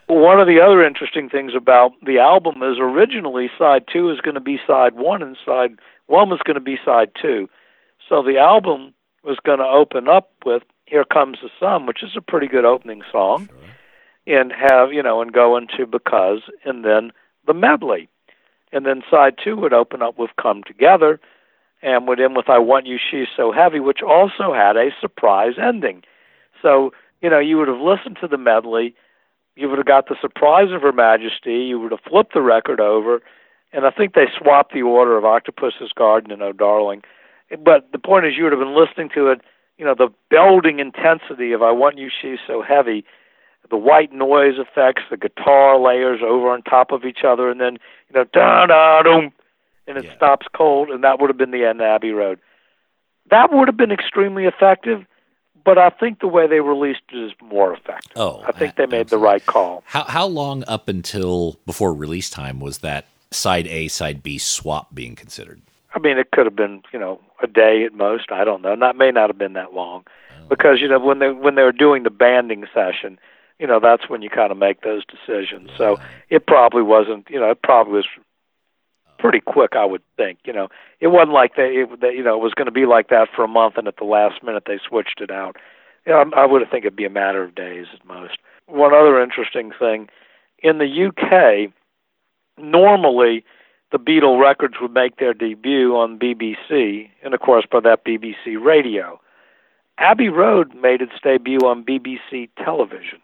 One of the other interesting things about the album is originally side 2 is going to be side 1 and side 1 was going to be side 2. So the album was going to open up with Here Comes the Sun, which is a pretty good opening song, sure. And have, and go into Because, and then the medley. And then side 2 would open up with Come Together and would end with I Want You, She's So Heavy, which also had a surprise ending. So, you would have listened to the medley, you would have got the surprise of Her Majesty, you would have flipped the record over, and I think they swapped the order of Octopus's Garden and Oh Darling. But the point is you would have been listening to it, the building intensity of I Want You, She's So Heavy, the white noise effects, the guitar layers over on top of each other, and then, da-da-dum, and it stops cold, and that would have been the end of Abbey Road. That would have been extremely effective, but I think the way they released it is more effective. Oh, I think they made the right call. How long up until before release time was that side A, side B swap being considered? I mean, it could have been, a day at most. I don't know. That may not have been that long, because when they were doing the banding session, that's when you kind of make those decisions. So it probably wasn't. It probably was pretty quick, I would think. It wasn't like it was going to be like that for a month, and at the last minute they switched it out. I would think it'd be a matter of days at most. One other interesting thing, in the UK, normally the Beatle records would make their debut on BBC, and of course by that BBC Radio. Abbey Road made its debut on BBC television.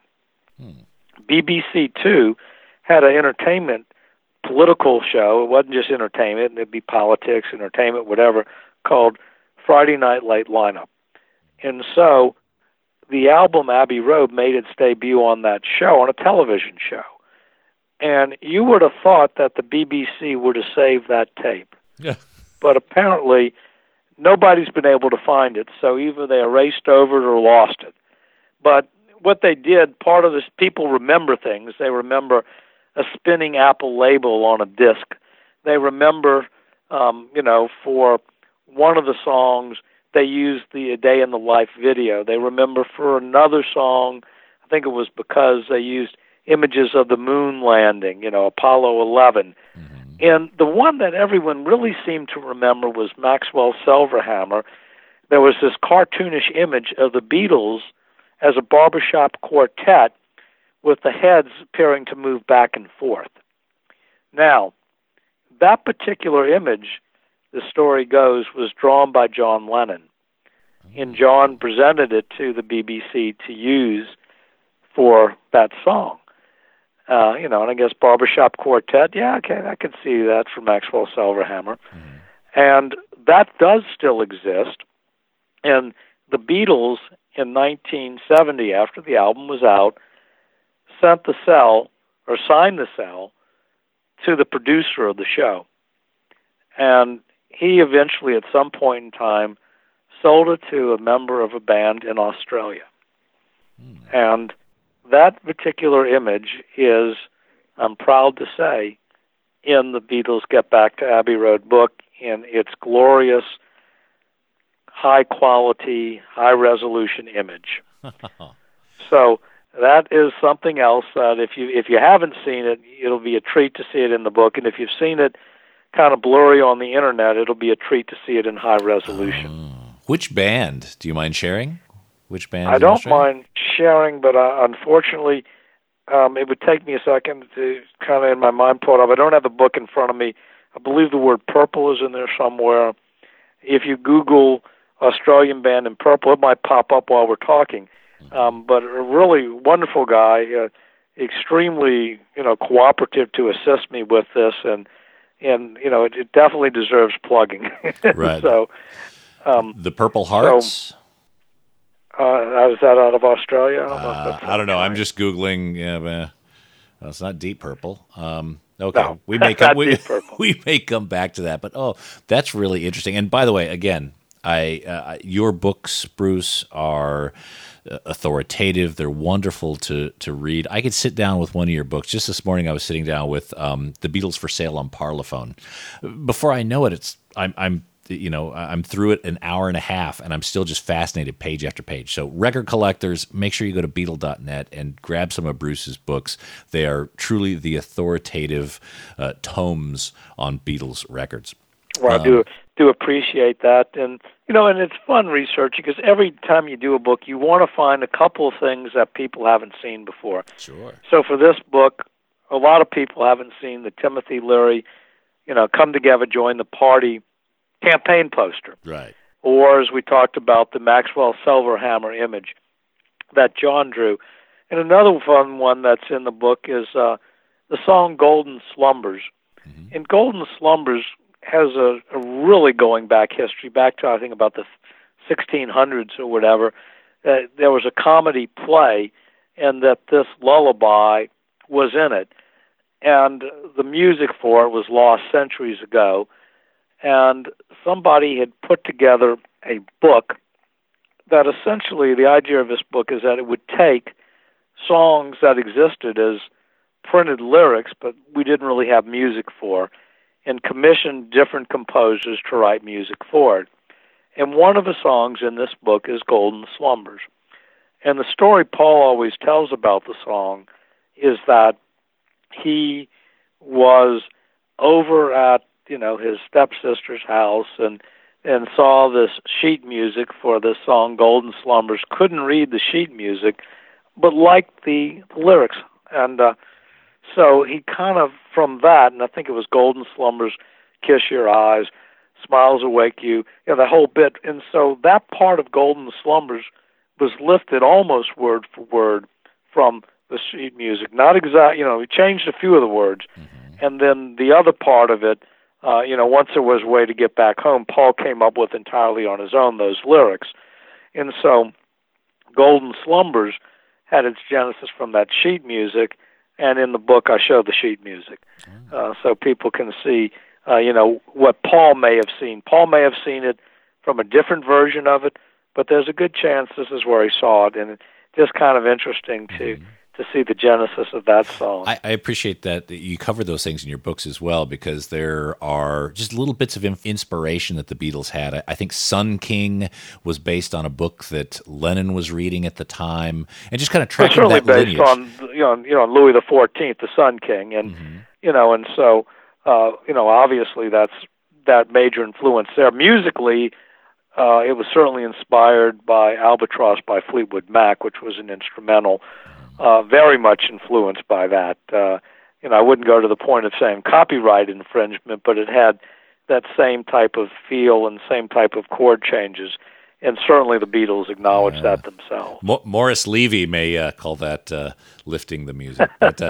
BBC Two had an entertainment political show. It wasn't just entertainment, it'd be politics, entertainment, whatever, called Friday Night Late Lineup. And so the album Abbey Road made its debut on that show, on a television show. And you would have thought that the BBC would have saved that tape. Yeah. But apparently nobody's been able to find it, so either they erased over it or lost it. But what they did, part of this, people remember things. They remember a spinning Apple label on a disc. They remember, for one of the songs, they used the A Day in the Life video. They remember for another song, I think it was Because, they used images of the moon landing, Apollo 11. Mm-hmm. And the one that everyone really seemed to remember was Maxwell Silverhammer. There was this cartoonish image of the Beatles as a barbershop quartet with the heads appearing to move back and forth. Now, that particular image, the story goes, was drawn by John Lennon. And John presented it to the BBC to use for that song. And I guess barbershop quartet, okay, I can see that for Maxwell Silverhammer. Mm-hmm. And that does still exist. And the Beatles in 1970, after the album was out, signed the cell to the producer of the show. And he eventually, at some point in time, sold it to a member of a band in Australia. And that particular image is, I'm proud to say, in the Beatles Get Back to Abbey Road book in its glorious, high-quality, high-resolution image. So that is something else that if you haven't seen it, it'll be a treat to see it in the book. And if you've seen it kind of blurry on the internet, it'll be a treat to see it in high resolution. Which band? Do you mind sharing? Which band? I don't mind sharing, but unfortunately, it would take me a second to kind of in my mind pull it up. I don't have the book in front of me. I believe the word Purple is in there somewhere. If you Google Australian band in Purple, it might pop up while we're talking. But a really wonderful guy, extremely cooperative to assist me with this, and it definitely deserves plugging. Right. So, the Purple Hearts. Is that out of Australia? I don't know. I'm just Googling. Well, it's not Deep Purple. Okay, no, we may come back to that. But that's really interesting. And by the way, again, your books, Bruce, are authoritative. They're wonderful to read. I could sit down with one of your books. Just this morning, I was sitting down with The Beatles for Sale on Parlophone. Before I know it, I'm I'm through it an hour and a half, and I'm still just fascinated page after page. So record collectors, make sure you go to Beatle.net and grab some of Bruce's books. They are truly the authoritative tomes on Beatles records. Well, I do appreciate that, and it's fun research because every time you do a book, you want to find a couple of things that people haven't seen before. Sure. So for this book, a lot of people haven't seen the Timothy Leary, Come Together, Join the Party campaign poster. Right. Or, as we talked about, the Maxwell Silverhammer image that John drew. And another fun one that's in the book is the song Golden Slumbers. Mm-hmm. And Golden Slumbers has a really going back history, back to, I think, about the 1600s or whatever. There was a comedy play, and that this lullaby was in it. And the music for it was lost centuries ago. And somebody had put together a book that essentially, the idea of this book is that it would take songs that existed as printed lyrics, but we didn't really have music for, and commission different composers to write music for it. And one of the songs in this book is Golden Slumbers. And the story Paul always tells about the song is that he was over at his stepsister's house and saw this sheet music for this song Golden Slumbers, couldn't read the sheet music, but liked the lyrics. And so he kind of, from that, and I think it was Golden Slumbers, Kiss Your Eyes, Smiles Awake You, the whole bit. And so that part of Golden Slumbers was lifted almost word for word from the sheet music. Not exact, he changed a few of the words. Mm-hmm. And then the other part of it, once there was a way to get back home, Paul came up with entirely on his own those lyrics. And so Golden Slumbers had its genesis from that sheet music, and in the book I show the sheet music. So people can see, what Paul may have seen. Paul may have seen it from a different version of it, but there's a good chance this is where he saw it, and it's just kind of interesting to see the genesis of that song. I appreciate that you cover those things in your books as well, because there are just little bits of inspiration that the Beatles had. I think Sun King was based on a book that Lennon was reading at the time, and just kind of tracking that lineage. It's certainly based on Louis XIV, the Sun King, and and so obviously that's that major influence there. Musically, it was certainly inspired by Albatross by Fleetwood Mac, which was an instrumental. Very much influenced by that. I wouldn't go to the point of saying copyright infringement, but it had that same type of feel and same type of chord changes. And certainly the Beatles acknowledge that themselves. Morris Levy may call that lifting the music. But,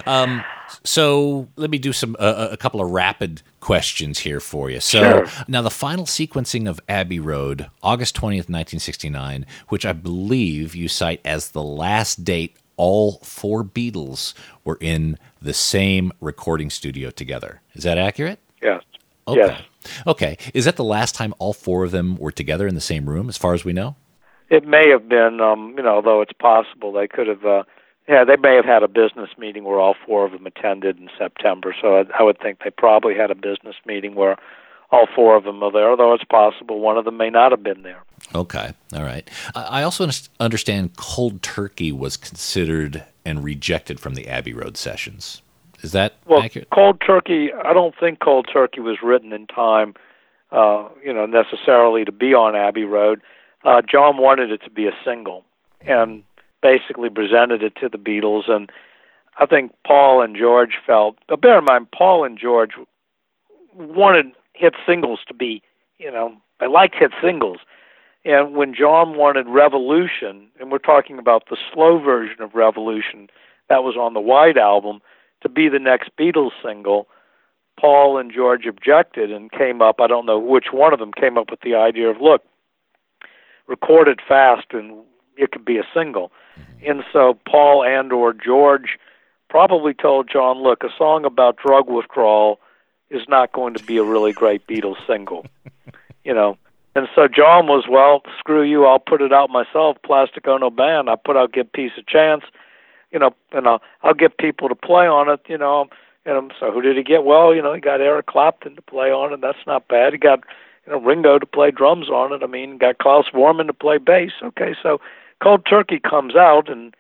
so let me do a couple of rapid questions here for you. So Now the final sequencing of Abbey Road, August 20th, 1969, which I believe you cite as the last date all four Beatles were in the same recording studio together. Is that accurate? Yes. Okay. Yes. Okay. Is that the last time all four of them were together in the same room, as far as we know? It may have been, though it's possible they could have, they may have had a business meeting where all four of them attended in September. So I would think they probably had a business meeting where all four of them are there, although it's possible one of them may not have been there. Okay. All right. I also understand Cold Turkey was considered and rejected from the Abbey Road sessions. Is that accurate? Cold Turkey, I don't think Cold Turkey was written in time, necessarily to be on Abbey Road. John wanted it to be a single and basically presented it to the Beatles. And I think Paul and George felt, bear in mind, Paul and George wanted hit singles to be, they liked hit singles. And when John wanted Revolution, and we're talking about the slow version of Revolution that was on the White Album, to be the next Beatles single, Paul and George objected and came up, I don't know which one of them came up with the idea of, look, record it fast and it could be a single. And so Paul and or George probably told John, look, a song about drug withdrawal is not going to be a really great Beatles single, And so John was, well, screw you, I'll put it out myself, Plastic Ono Band. I put out Give Peace a Chance, and I'll get people to play on it, And so who did he get? Well, he got Eric Clapton to play on it. That's not bad. He got Ringo to play drums on it. I mean, got Klaus Voormann to play bass. Okay, so Cold Turkey comes out, and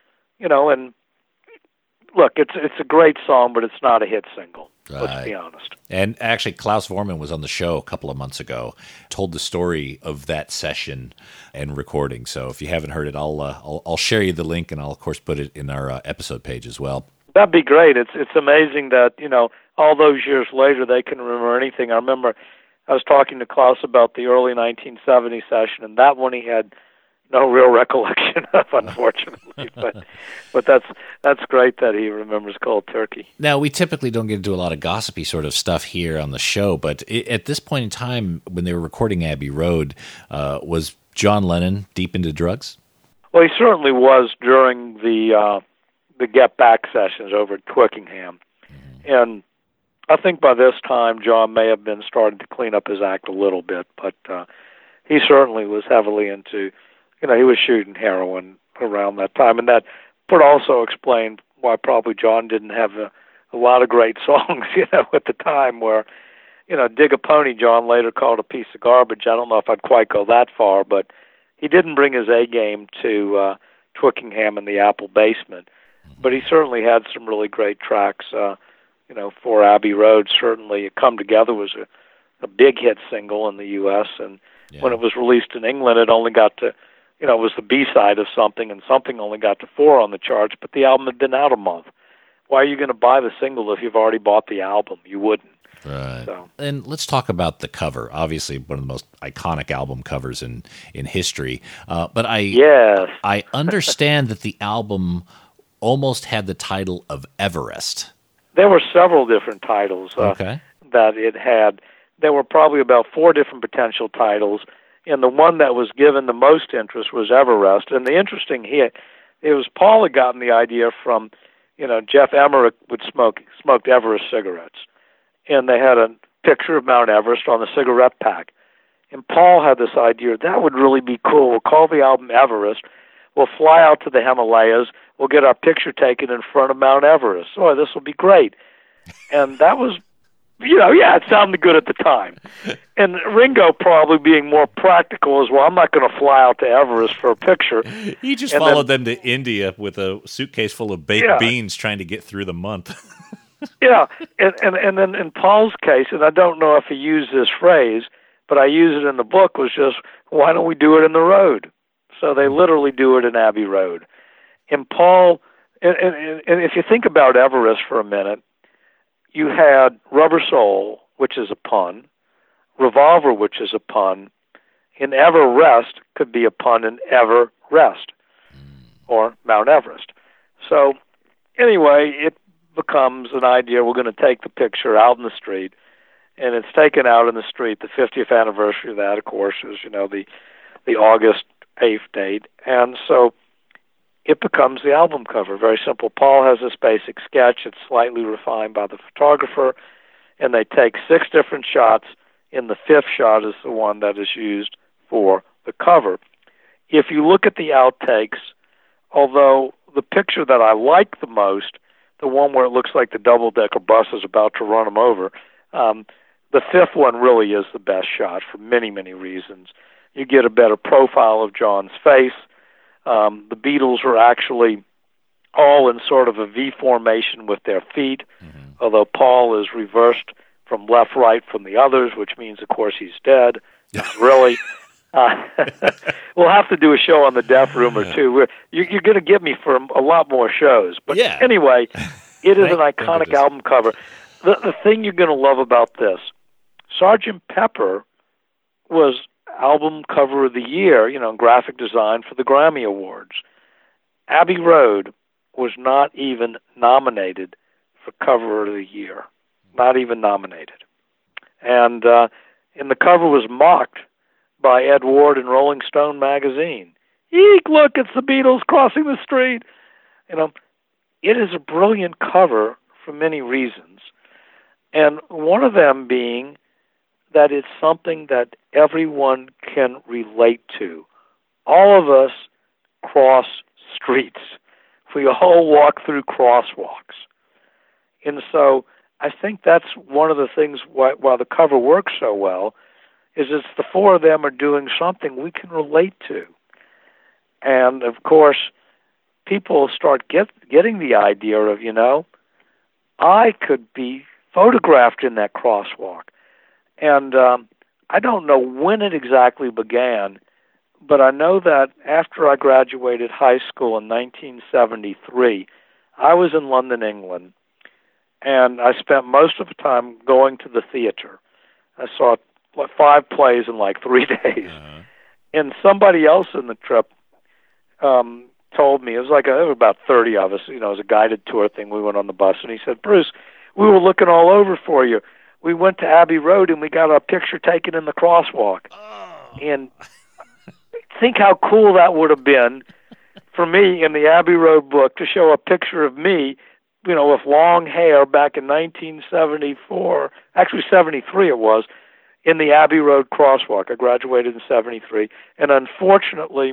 look, it's a great song, but it's not a hit single. Right. Let's be honest. And actually, Klaus Voormann was on the show a couple of months ago, told the story of that session and recording. So if you haven't heard it, I'll share you the link, and I'll of course put it in our episode page as well. That'd be great. It's amazing that all those years later they can remember anything. I remember I was talking to Klaus about the early 1970 session, and that one he had no real recollection of, unfortunately. but that's great that he remembers Cold Turkey. Now, we typically don't get into a lot of gossipy sort of stuff here on the show, but at this point in time, when they were recording Abbey Road, was John Lennon deep into drugs? Well, he certainly was during the Get Back sessions over at Twickenham. Mm-hmm. And I think by this time, John may have been starting to clean up his act a little bit, but he certainly was heavily into, he was shooting heroin around that time. And that would also explain why probably John didn't have a lot of great songs, at the time where, Dig a Pony, John later called a piece of garbage. I don't know if I'd quite go that far, but he didn't bring his A game to Twickenham in the Apple basement. But he certainly had some really great tracks, for Abbey Road. Certainly, Come Together was a big hit single in the U.S., and when it was released in England, it only got to, it was the B-side of Something, and Something only got to 4 on the charts, but the album had been out a month. Why are you going to buy the single if you've already bought the album? You wouldn't. Right. So. And let's talk about the cover. Obviously, one of the most iconic album covers in history. But I understand that the album almost had the title of Everest. There were several different titles that it had. There were probably about 4 different potential titles, and the one that was given the most interest was Everest. And the interesting here, it was Paul had gotten the idea from, Jeff Emmerich smoked Everest cigarettes, and they had a picture of Mount Everest on the cigarette pack. And Paul had this idea, that would really be cool. We'll call the album Everest. We'll fly out to the Himalayas. We'll get our picture taken in front of Mount Everest. Oh, this will be great. And that was, it sounded good at the time. And Ringo probably being more practical as well. I'm not going to fly out to Everest for a picture. He just followed them to India with a suitcase full of baked beans trying to get through the month. And then in Paul's case, and I don't know if he used this phrase, but I use it in the book, was just, why don't we do it in the road? So they literally do it in Abbey Road. And Paul, and if you think about Everest for a minute, you had Rubber Soul, which is a pun, Revolver, which is a pun, and Everest could be a pun in Ever Rest, or Mount Everest. So anyway, it becomes an idea, we're going to take the picture out in the street, and it's taken out in the street. The 50th anniversary of that, of course, is, the August 8th date. And so it becomes the album cover. Very simple. Paul has this basic sketch. It's slightly refined by the photographer, and they take 6 different shots, and the 5th shot is the one that is used for the cover. If you look at the outtakes, although the picture that I like the most, the one where it looks like the double-decker bus is about to run them over, the 5th one really is the best shot for many, many reasons. You get a better profile of John's face. The Beatles are actually all in sort of a V formation with their feet, although Paul is reversed from left, right from the others, which means, of course, he's dead. Not really. We'll have to do a show on the Death Room or two. You're going to get me for a lot more shows. But anyway, it is an iconic album cover. The thing you're going to love about this, Sgt. Pepper was album cover of the year, graphic design for the Grammy Awards. Abbey Road was not even nominated for cover of the year. Not even nominated. And the cover was mocked by Ed Ward in Rolling Stone magazine. Eek, look, it's the Beatles crossing the street. It is a brilliant cover for many reasons. And one of them being that it's something that everyone can relate to. All of us cross streets. We all walk through crosswalks. And so I think that's one of the things why the cover works so well, is it's the four of them are doing something we can relate to. And, of course, people start getting the idea of, I could be photographed in that crosswalk. And I don't know when it exactly began, but I know that after I graduated high school in 1973, I was in London, England, and I spent most of the time going to the theater. I saw 5 plays in like 3 days. Uh-huh. And somebody else in the trip told me, it was like there were about 30 of us, it was a guided tour thing. We went on the bus, and he said, Bruce, we were looking all over for you. We went to Abbey Road, and we got our picture taken in the crosswalk. Oh. And think how cool that would have been for me in the Abbey Road book to show a picture of me, with long hair back in 1974, actually 73 it was, in the Abbey Road crosswalk. I graduated in 73, and unfortunately,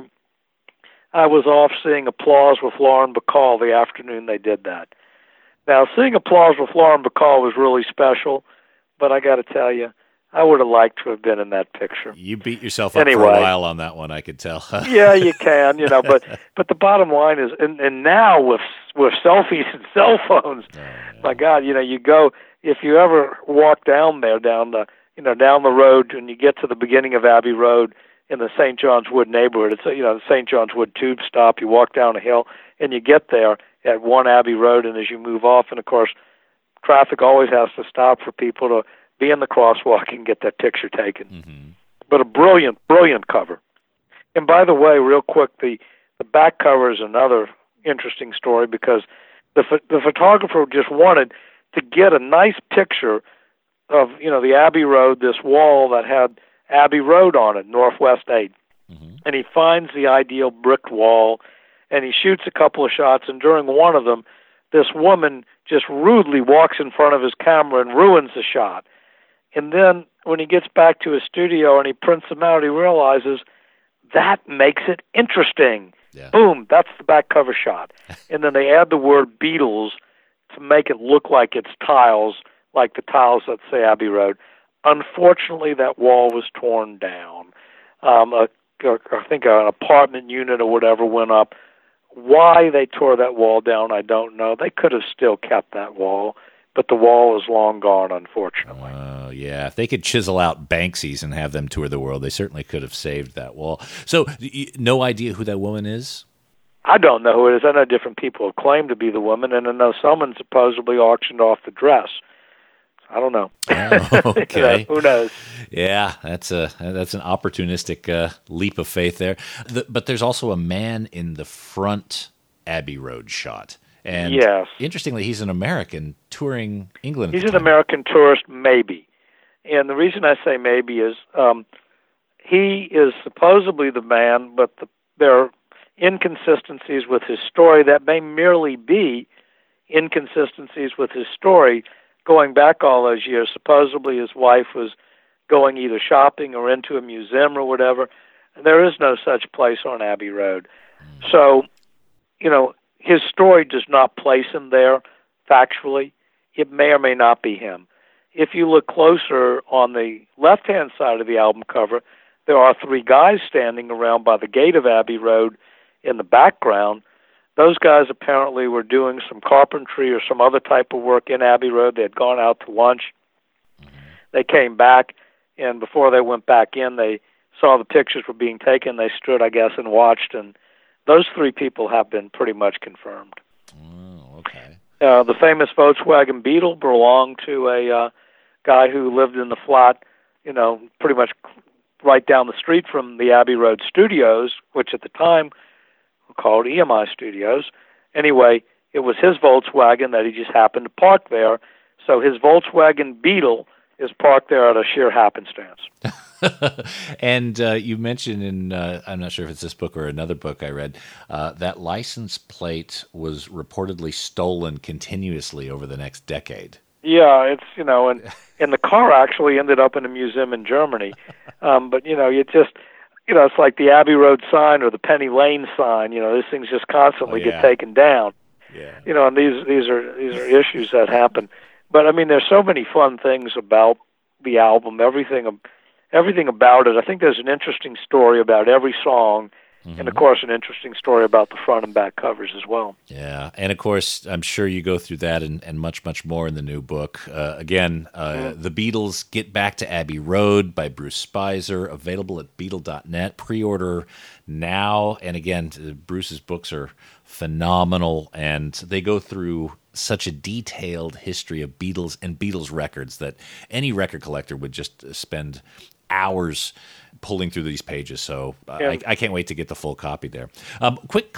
I was off seeing Applause with Lauren Bacall the afternoon they did that. Now, seeing Applause with Lauren Bacall was really special, but I got to tell you, I would have liked to have been in that picture. You beat yourself up for a while on that one, I could tell. Yeah, you can, but the bottom line is, and now with selfies and cell phones, my God, you go, if you ever walk down there, down the road, and you get to the beginning of Abbey Road in the St. John's Wood neighborhood, it's the St. John's Wood tube stop. You walk down a hill, and you get there at 1 Abbey Road, and as you move off, and of course, traffic always has to stop for people to be in the crosswalk and get that picture taken. Mm-hmm. But a brilliant, brilliant cover. And by the way, real quick, the back cover is another interesting story because the photographer just wanted to get a nice picture of, the Abbey Road, this wall that had Abbey Road on it, Northwest 8. Mm-hmm. And he finds the ideal brick wall, and he shoots a couple of shots, and during one of them, this woman just rudely walks in front of his camera and ruins the shot. And then when he gets back to his studio and he prints them out, he realizes that makes it interesting. Yeah. Boom, that's the back cover shot. And then they add the word Beatles to make it look like it's tiles, like the tiles that say Abbey Road. Unfortunately, that wall was torn down. I think an apartment unit or whatever went up. Why they tore that wall down, I don't know. They could have still kept that wall, but the wall is long gone, unfortunately. Oh, yeah. If they could chisel out Banksy's and have them tour the world, they certainly could have saved that wall. So, no idea who that woman is? I don't know who it is. I know different people have claimed to be the woman, and I know someone supposedly auctioned off the dress. I don't know. Oh, okay. Who knows? Yeah, that's an opportunistic leap of faith there. But there's also a man in the front Abbey Road shot. And yes. Interestingly, he's an American touring England. He's an American tourist, maybe. And the reason I say maybe is he is supposedly the man, but there are inconsistencies with his story that may merely be inconsistencies with his story going back all those years. Supposedly his wife was going either shopping or into a museum or whatever. There is no such place on Abbey Road. So, his story does not place him there factually. It may or may not be him. If you look closer on the left-hand side of the album cover, there are 3 guys standing around by the gate of Abbey Road in the background. Those guys apparently were doing some carpentry or some other type of work in Abbey Road. They had gone out to lunch. They came back, and before they went back in, they saw the pictures were being taken. They stood, I guess, and watched, and those 3 people have been pretty much confirmed. Oh, okay. The famous Volkswagen Beetle belonged to a guy who lived in the flat, pretty much right down the street from the Abbey Road studios, which at the time were called EMI Studios. Anyway, it was his Volkswagen that he just happened to park there. So his Volkswagen Beetle is parked there at a sheer happenstance. And you mentioned in, I'm not sure if it's this book or another book I read, that license plate was reportedly stolen continuously over the next decade. Yeah, it's, and the car actually ended up in a museum in Germany. But, it's like the Abbey Road sign or the Penny Lane sign, these things just constantly get taken down. Yeah. And these are issues that happen. But, there's so many fun things about the album. Everything everything about it. I think there's an interesting story about every song, and of course an interesting story about the front and back covers as well. Yeah, and of course I'm sure you go through that and much, much more in the new book. The Beatles Get Back to Abbey Road by Bruce Spicer, available at Beatle.net. Pre-order now. And again, Bruce's books are phenomenal, and they go through such a detailed history of Beatles and Beatles records that any record collector would just spend hours pulling through these pages. So I can't wait to get the full copy there. Quick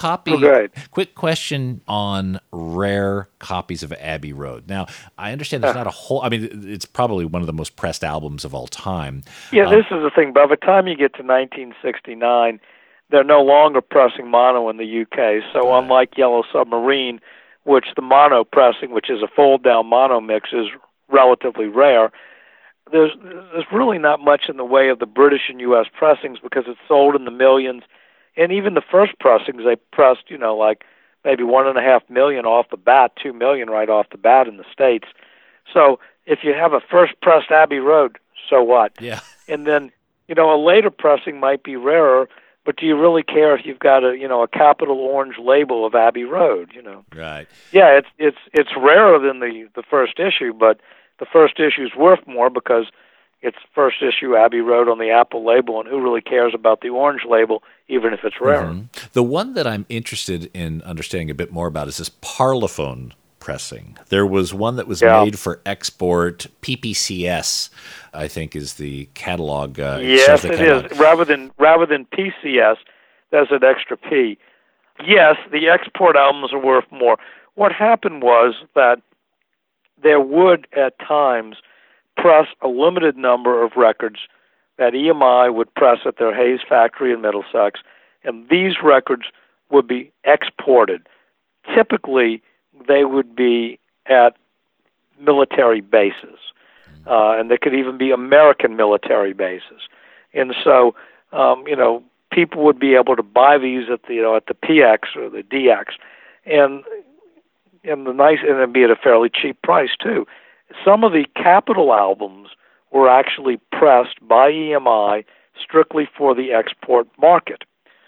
question on rare copies of Abbey Road. Now, I understand there's not a whole, I mean, it's probably one of the most pressed albums of all time. Yeah, this is the thing. By the time you get to 1969, they're no longer pressing mono in the UK. So unlike Yellow Submarine, which the mono pressing, which is a fold-down mono mix, is relatively rare, there's really not much in the way of the British and U.S. pressings because it's sold in the millions. And even the first pressings, they pressed, like maybe 1.5 million off the bat, 2 million right off the bat in the States. So if you have a first pressed Abbey Road, so what? Yeah. And then, a later pressing might be rarer, but do you really care if you've got a capital orange label of Abbey Road, Right. Yeah, it's rarer than the first issue, but the first issue is worth more because it's first issue Abbey Road on the Apple label, and who really cares about the orange label, even if it's rare? Mm-hmm. The one that I'm interested in understanding a bit more about is this Parlophone pressing. There was one that was made for export. PPCS, I think, is the catalog. Yes, it is. Rather than PCS, there's an extra P. Yes, the export albums are worth more. What happened was that there would, at times, press a limited number of records that EMI would press at their Hayes factory in Middlesex, and these records would be exported. Typically, they would be at military bases, and they could even be American military bases. And so, people would be able to buy these at the at the PX or the DX, and it'd be at a fairly cheap price too. Some of the Capitol albums were actually pressed by EMI strictly for the export market.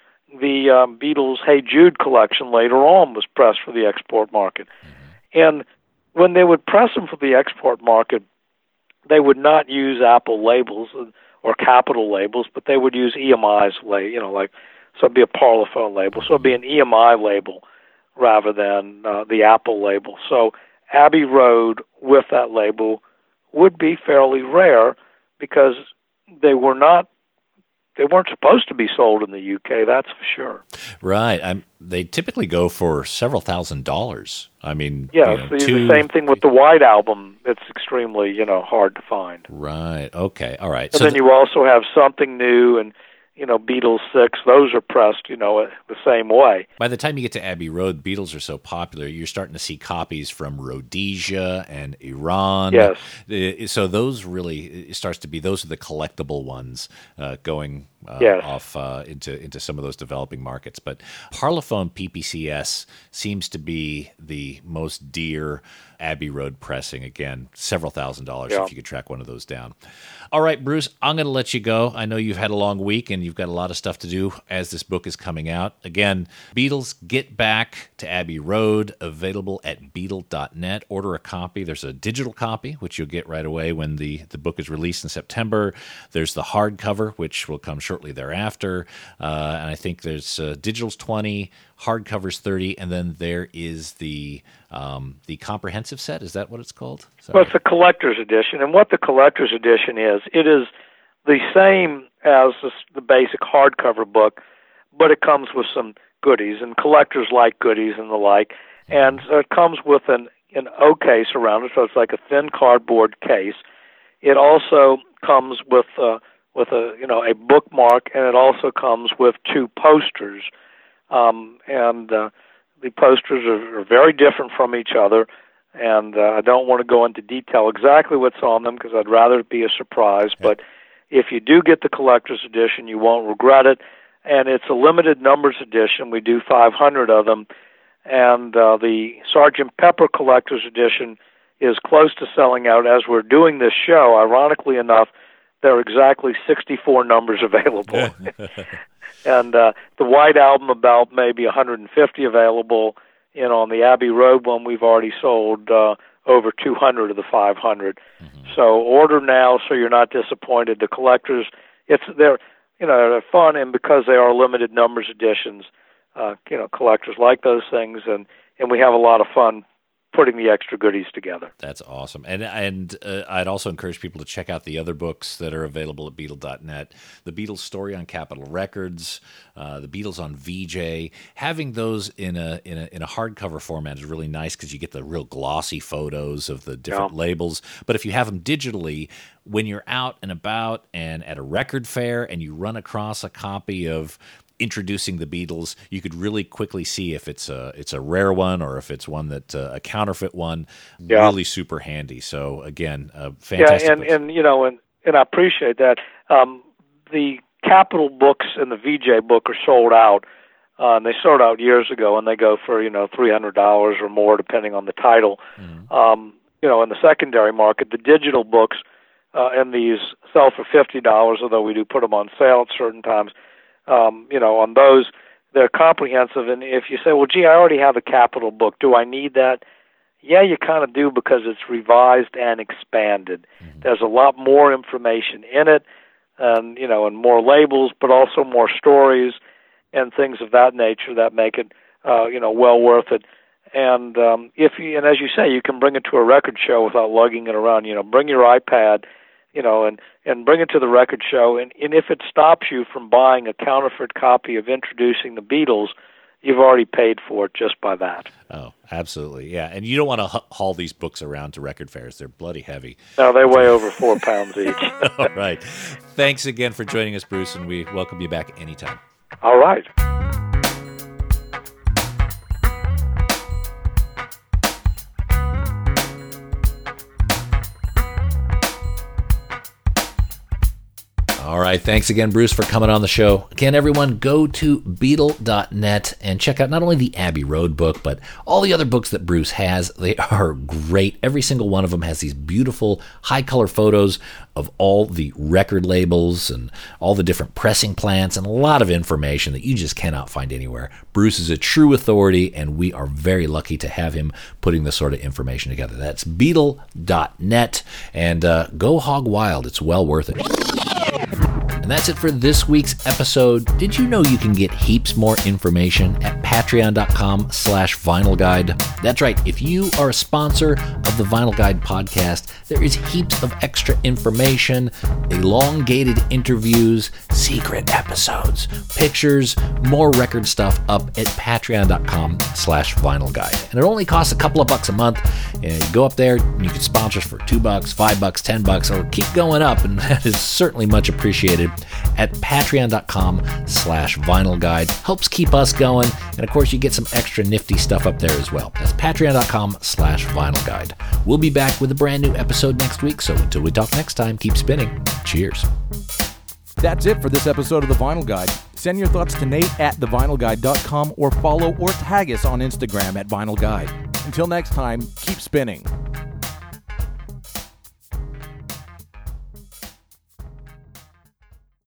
The Beatles' Hey Jude collection later on was pressed for the export market. And when they would press them for the export market, they would not use Apple labels or Capitol labels, but they would use EMI's label, so it'd be a Parlophone label. So it'd be an EMI label rather than the Apple label. So Abbey Road with that label would be fairly rare because they weren't supposed to be sold in the UK, that's for sure. Right. They typically go for several $1,000s. I mean, yes, the same thing with the White Album. It's extremely, hard to find. Right. Okay. All right. And then you also have Something New and Beatles 6, those are pressed, the same way. By the time you get to Abbey Road, Beatles are so popular, you're starting to see copies from Rhodesia and Iran. Yes. So those really those are the collectible ones going off into some of those developing markets. But Parlophone PPCS seems to be the most dear Abbey Road pressing. Again, several $1,000s if you could track one of those down. All right, Bruce, I'm going to let you go. I know you've had a long week and you've got a lot of stuff to do as this book is coming out. Again, Beatles Get Back to Abbey Road, available at Beatle.net. Order a copy. There's a digital copy, which you'll get right away when the book is released in September. There's the hardcover, which will come shortly thereafter. And I think there's digital's $20, hardcover's $30, and then there is the comprehensive set. Is that what it's called? Sorry. Well, it's a collector's edition, and what the collector's edition is, it is the same as the basic hardcover book, but it comes with some goodies, and collectors like goodies and the like, and so it comes with an O case around it, so it's like a thin cardboard case. It also comes with a bookmark, and it also comes with 2 posters, and the posters are very different from each other, and I don't want to go into detail exactly what's on them because I'd rather it be a surprise, but if you do get the collector's edition, you won't regret it, and it's a limited numbers edition. We do 500 of them, and the Sgt. Pepper collector's edition is close to selling out as we're doing this show. Ironically enough, there are exactly 64 numbers available. And the White Album, about maybe 150 available. On the Abbey Road one, we've already sold over 200 of the 500. So order now so you're not disappointed. The collectors, they're fun, and because they are limited numbers editions, collectors like those things, and we have a lot of fun putting the extra goodies together. That's awesome. And I'd also encourage people to check out the other books that are available at Beatle.net. The Beatles story on Capitol Records, the Beatles on VJ. Having those in a hardcover format is really nice because you get the real glossy photos of the different labels. But if you have them digitally, when you're out and about and at a record fair and you run across a copy of Introducing the Beatles, you could really quickly see if it's a rare one or if it's one that a counterfeit one. Really super handy. So again, fantastic. And I appreciate that. The Capitol books and the VJ book are sold out. And they sold out years ago, and they go for $300 or more depending on the title. In the secondary market, the digital books and these sell for $50, although we do put them on sale at certain times. On those, they're comprehensive. And if you say, well, gee, I already have a Capitol book, do I need that? Yeah, you kind of do, because it's revised and expanded. There's a lot more information in it, and more labels, but also more stories and things of that nature that make it, well worth it. And as you say, you can bring it to a record show without lugging it around. Bring your iPad, and bring it to the record show. And if it stops you from buying a counterfeit copy of Introducing the Beatles, you've already paid for it just by that. Oh, absolutely. Yeah. And you don't want to haul these books around to record fairs. They're bloody heavy. No, they weigh over 4 pounds each. All right. Thanks again for joining us, Bruce, and we welcome you back anytime. All right. All right. Thanks again, Bruce, for coming on the show. Again, everyone, go to Beatle.net and check out not only the Abbey Road book, but all the other books that Bruce has. They are great. Every single one of them has these beautiful high-color photos of all the record labels and all the different pressing plants and a lot of information that you just cannot find anywhere. Bruce is a true authority, and we are very lucky to have him putting this sort of information together. That's Beatle.net, and go hog wild. It's well worth it. And that's it for this week's episode. Did you know you can get heaps more information at patreon.com/Vinyl Guide? That's right. If you are a sponsor of the Vinyl Guide podcast, there is heaps of extra information, elongated interviews, secret episodes, pictures, more record stuff up at patreon.com/Vinyl Guide. And it only costs a couple of bucks a month. And you go up there and you can sponsor us for $2, $5, $10, or keep going up. And that is certainly much appreciated at patreon.com/Vinyl Guide. Helps keep us going. And of course, you get some extra nifty stuff up there as well. That's patreon.com/Vinyl Guide. We'll be back with a brand new episode next week. So until we talk next time, keep spinning. Cheers. That's it for this episode of The Vinyl Guide. Send your thoughts to Nate at thevinylguide.com or follow or tag us on Instagram at Vinyl Guide. Until next time, keep spinning.